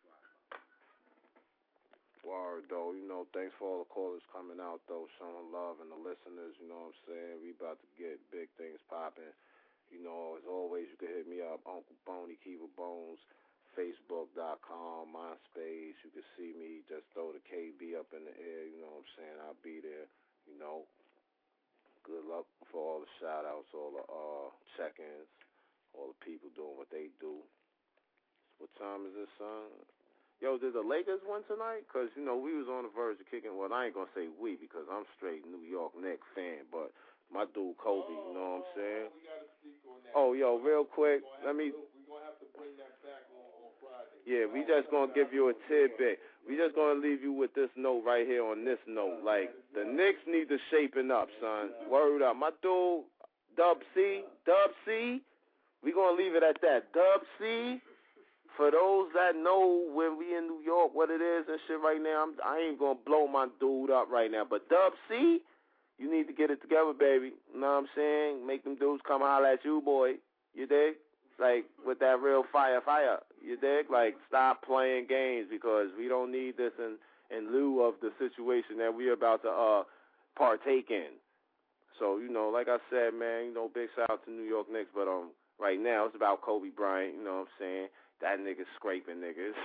Word, though. You know, thanks for all the callers coming out, though, showing love, and the listeners, you know what I'm saying? We about to get big things popping. You know, as always, you can hit me up, Uncle Boney, Kiva Bones, Facebook dot com, MySpace. You can see me. Just throw the K B up in the air. You know what I'm saying? I'll be there. You know, good luck for all the shout-outs, all the uh, check-ins, all the people doing what they do. What time is this, son? Yo, did the Lakers win tonight? Because, you know, we was on the verge of kicking. Well, I ain't going to say we because I'm straight New York Knicks fan, but my dude Kobe, you know what I'm saying? Oh, yo, real quick, let me... We're going to have to bring that back on, on Friday. Yeah, we just going to give you a tidbit. We just going to leave you with this note right here on this note. Like, the Knicks need to shaping up, son. Word up. My dude, Dub C, Dub C, we going to leave it at that. Dub C. For those that know when we in New York what it is and shit right now, I'm, I ain't going to blow my dude up right now. But Dub C, you need to get it together, baby. You know what I'm saying? Make them dudes come holler at you, boy. You dig? Like, with that real fire, fire. You dig? Like, stop playing games because we don't need this in, in lieu of the situation that we're about to uh partake in. So, you know, like I said, man, you know, big shout out to New York Knicks. But um, right now it's about Kobe Bryant, you know what I'm saying? That nigga's scraping niggas.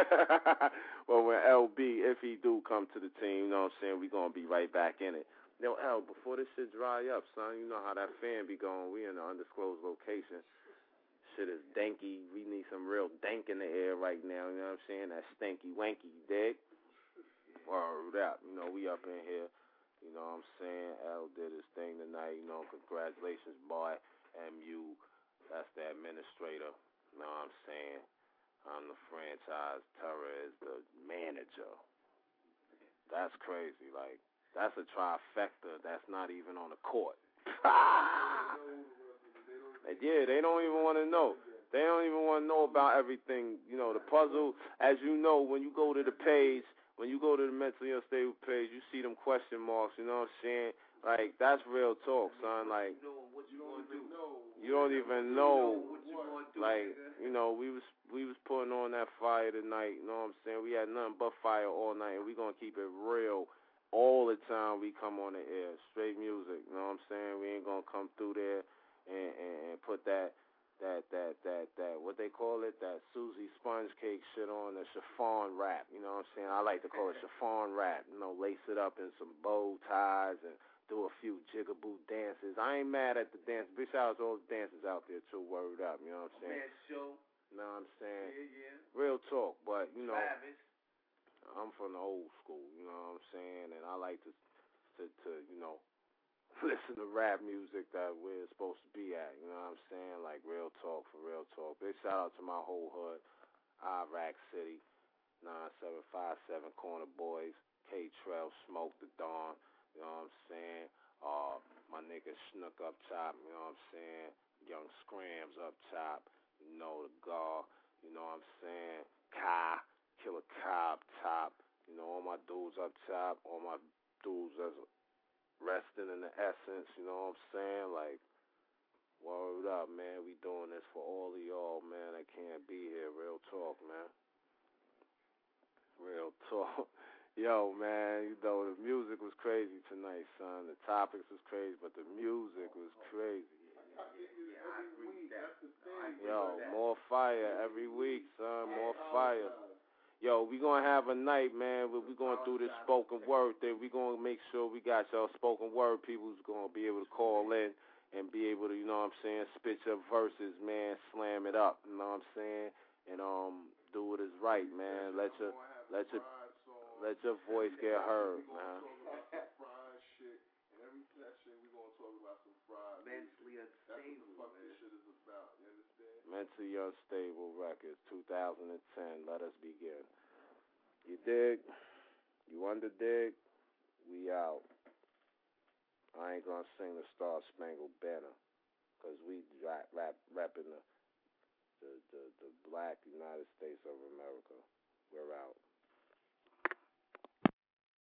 Well, when L B, if he do come to the team, you know what I'm saying, we going to be right back in it. Yo, L, before this shit dry up, son, you know how that fan be going. We in an undisclosed location. Shit is danky. We need some real dank in the air right now, you know what I'm saying? That stanky wanky, you dig? Word up. You know, we up in here. You know what I'm saying? L did his thing tonight. You know, congratulations, boy. M U, that's the administrator. You know what I'm saying? I'm the franchise. Terror is the manager. That's crazy. Like, that's a trifecta that's not even on the court. And yeah, they don't even want to know. They don't even want to know about everything. You know, the puzzle, as you know, when you go to the page, when you go to the Mentally Unstable page, you see them question marks, you know what I'm saying? Like, that's real talk, son. Like, you don't even know. Like, you know, we was we was putting on that fire tonight, you know what I'm saying? We had nothing but fire all night, and we going to keep it real all the time we come on the air. Straight music, you know what I'm saying? We ain't going to come through there and, and, and put that, that, that, that, that, what they call it, that Susie Sponge Cake shit on, the chiffon rap, you know what I'm saying? I like to call it chiffon rap, you know, lace it up in some bow ties and do a few jigaboo dances. I ain't mad at the dance. Big shout out to all the dancers out there too. Word up, you know what I'm saying? Man, show. You know what I'm saying? Yeah, yeah. Real talk, but you know, Travis. I'm from the old school. You know what I'm saying? And I like to, to, to you know, listen to rap music that we're supposed to be at. You know what I'm saying? Like real talk for real talk. Big shout out to my whole hood, Iraq City, nine seven five seven Corner Boys, K Trail, Smoke the Dawn. You know what I'm saying? Uh, my nigga Snook up top, you know what I'm saying? Young Scrams up top, you know, the Gar, you know what I'm saying? Kai, Killer Kai up top, you know, all my dudes up top, all my dudes that's resting in the essence, you know what I'm saying? Like, word up, man, we doing this for all of y'all, man, that can't be here. Real talk, man. Real talk. Yo, man, you know, the music was crazy tonight, son. The topics was crazy, but the music was crazy. Yo, more fire every week, son. More fire. Yo, we gonna have a night, man. Where we going through this spoken word thing. We gonna make sure we got y'all spoken word people who's gonna be able to call in and be able to, you know what I'm saying, spit your verses, man, slam it up, you know what I'm saying, and um, do what is right, man. Let your let your let your voice get heard, man. Every session we gonna talk about some fried mentally unstable. That's what the fuck this shit is about. You understand? Mentally Unstable Records, two thousand ten. Let us begin. You dig? You under dig? We out. I ain't gonna sing the Star Spangled Banner, cause we rap, rap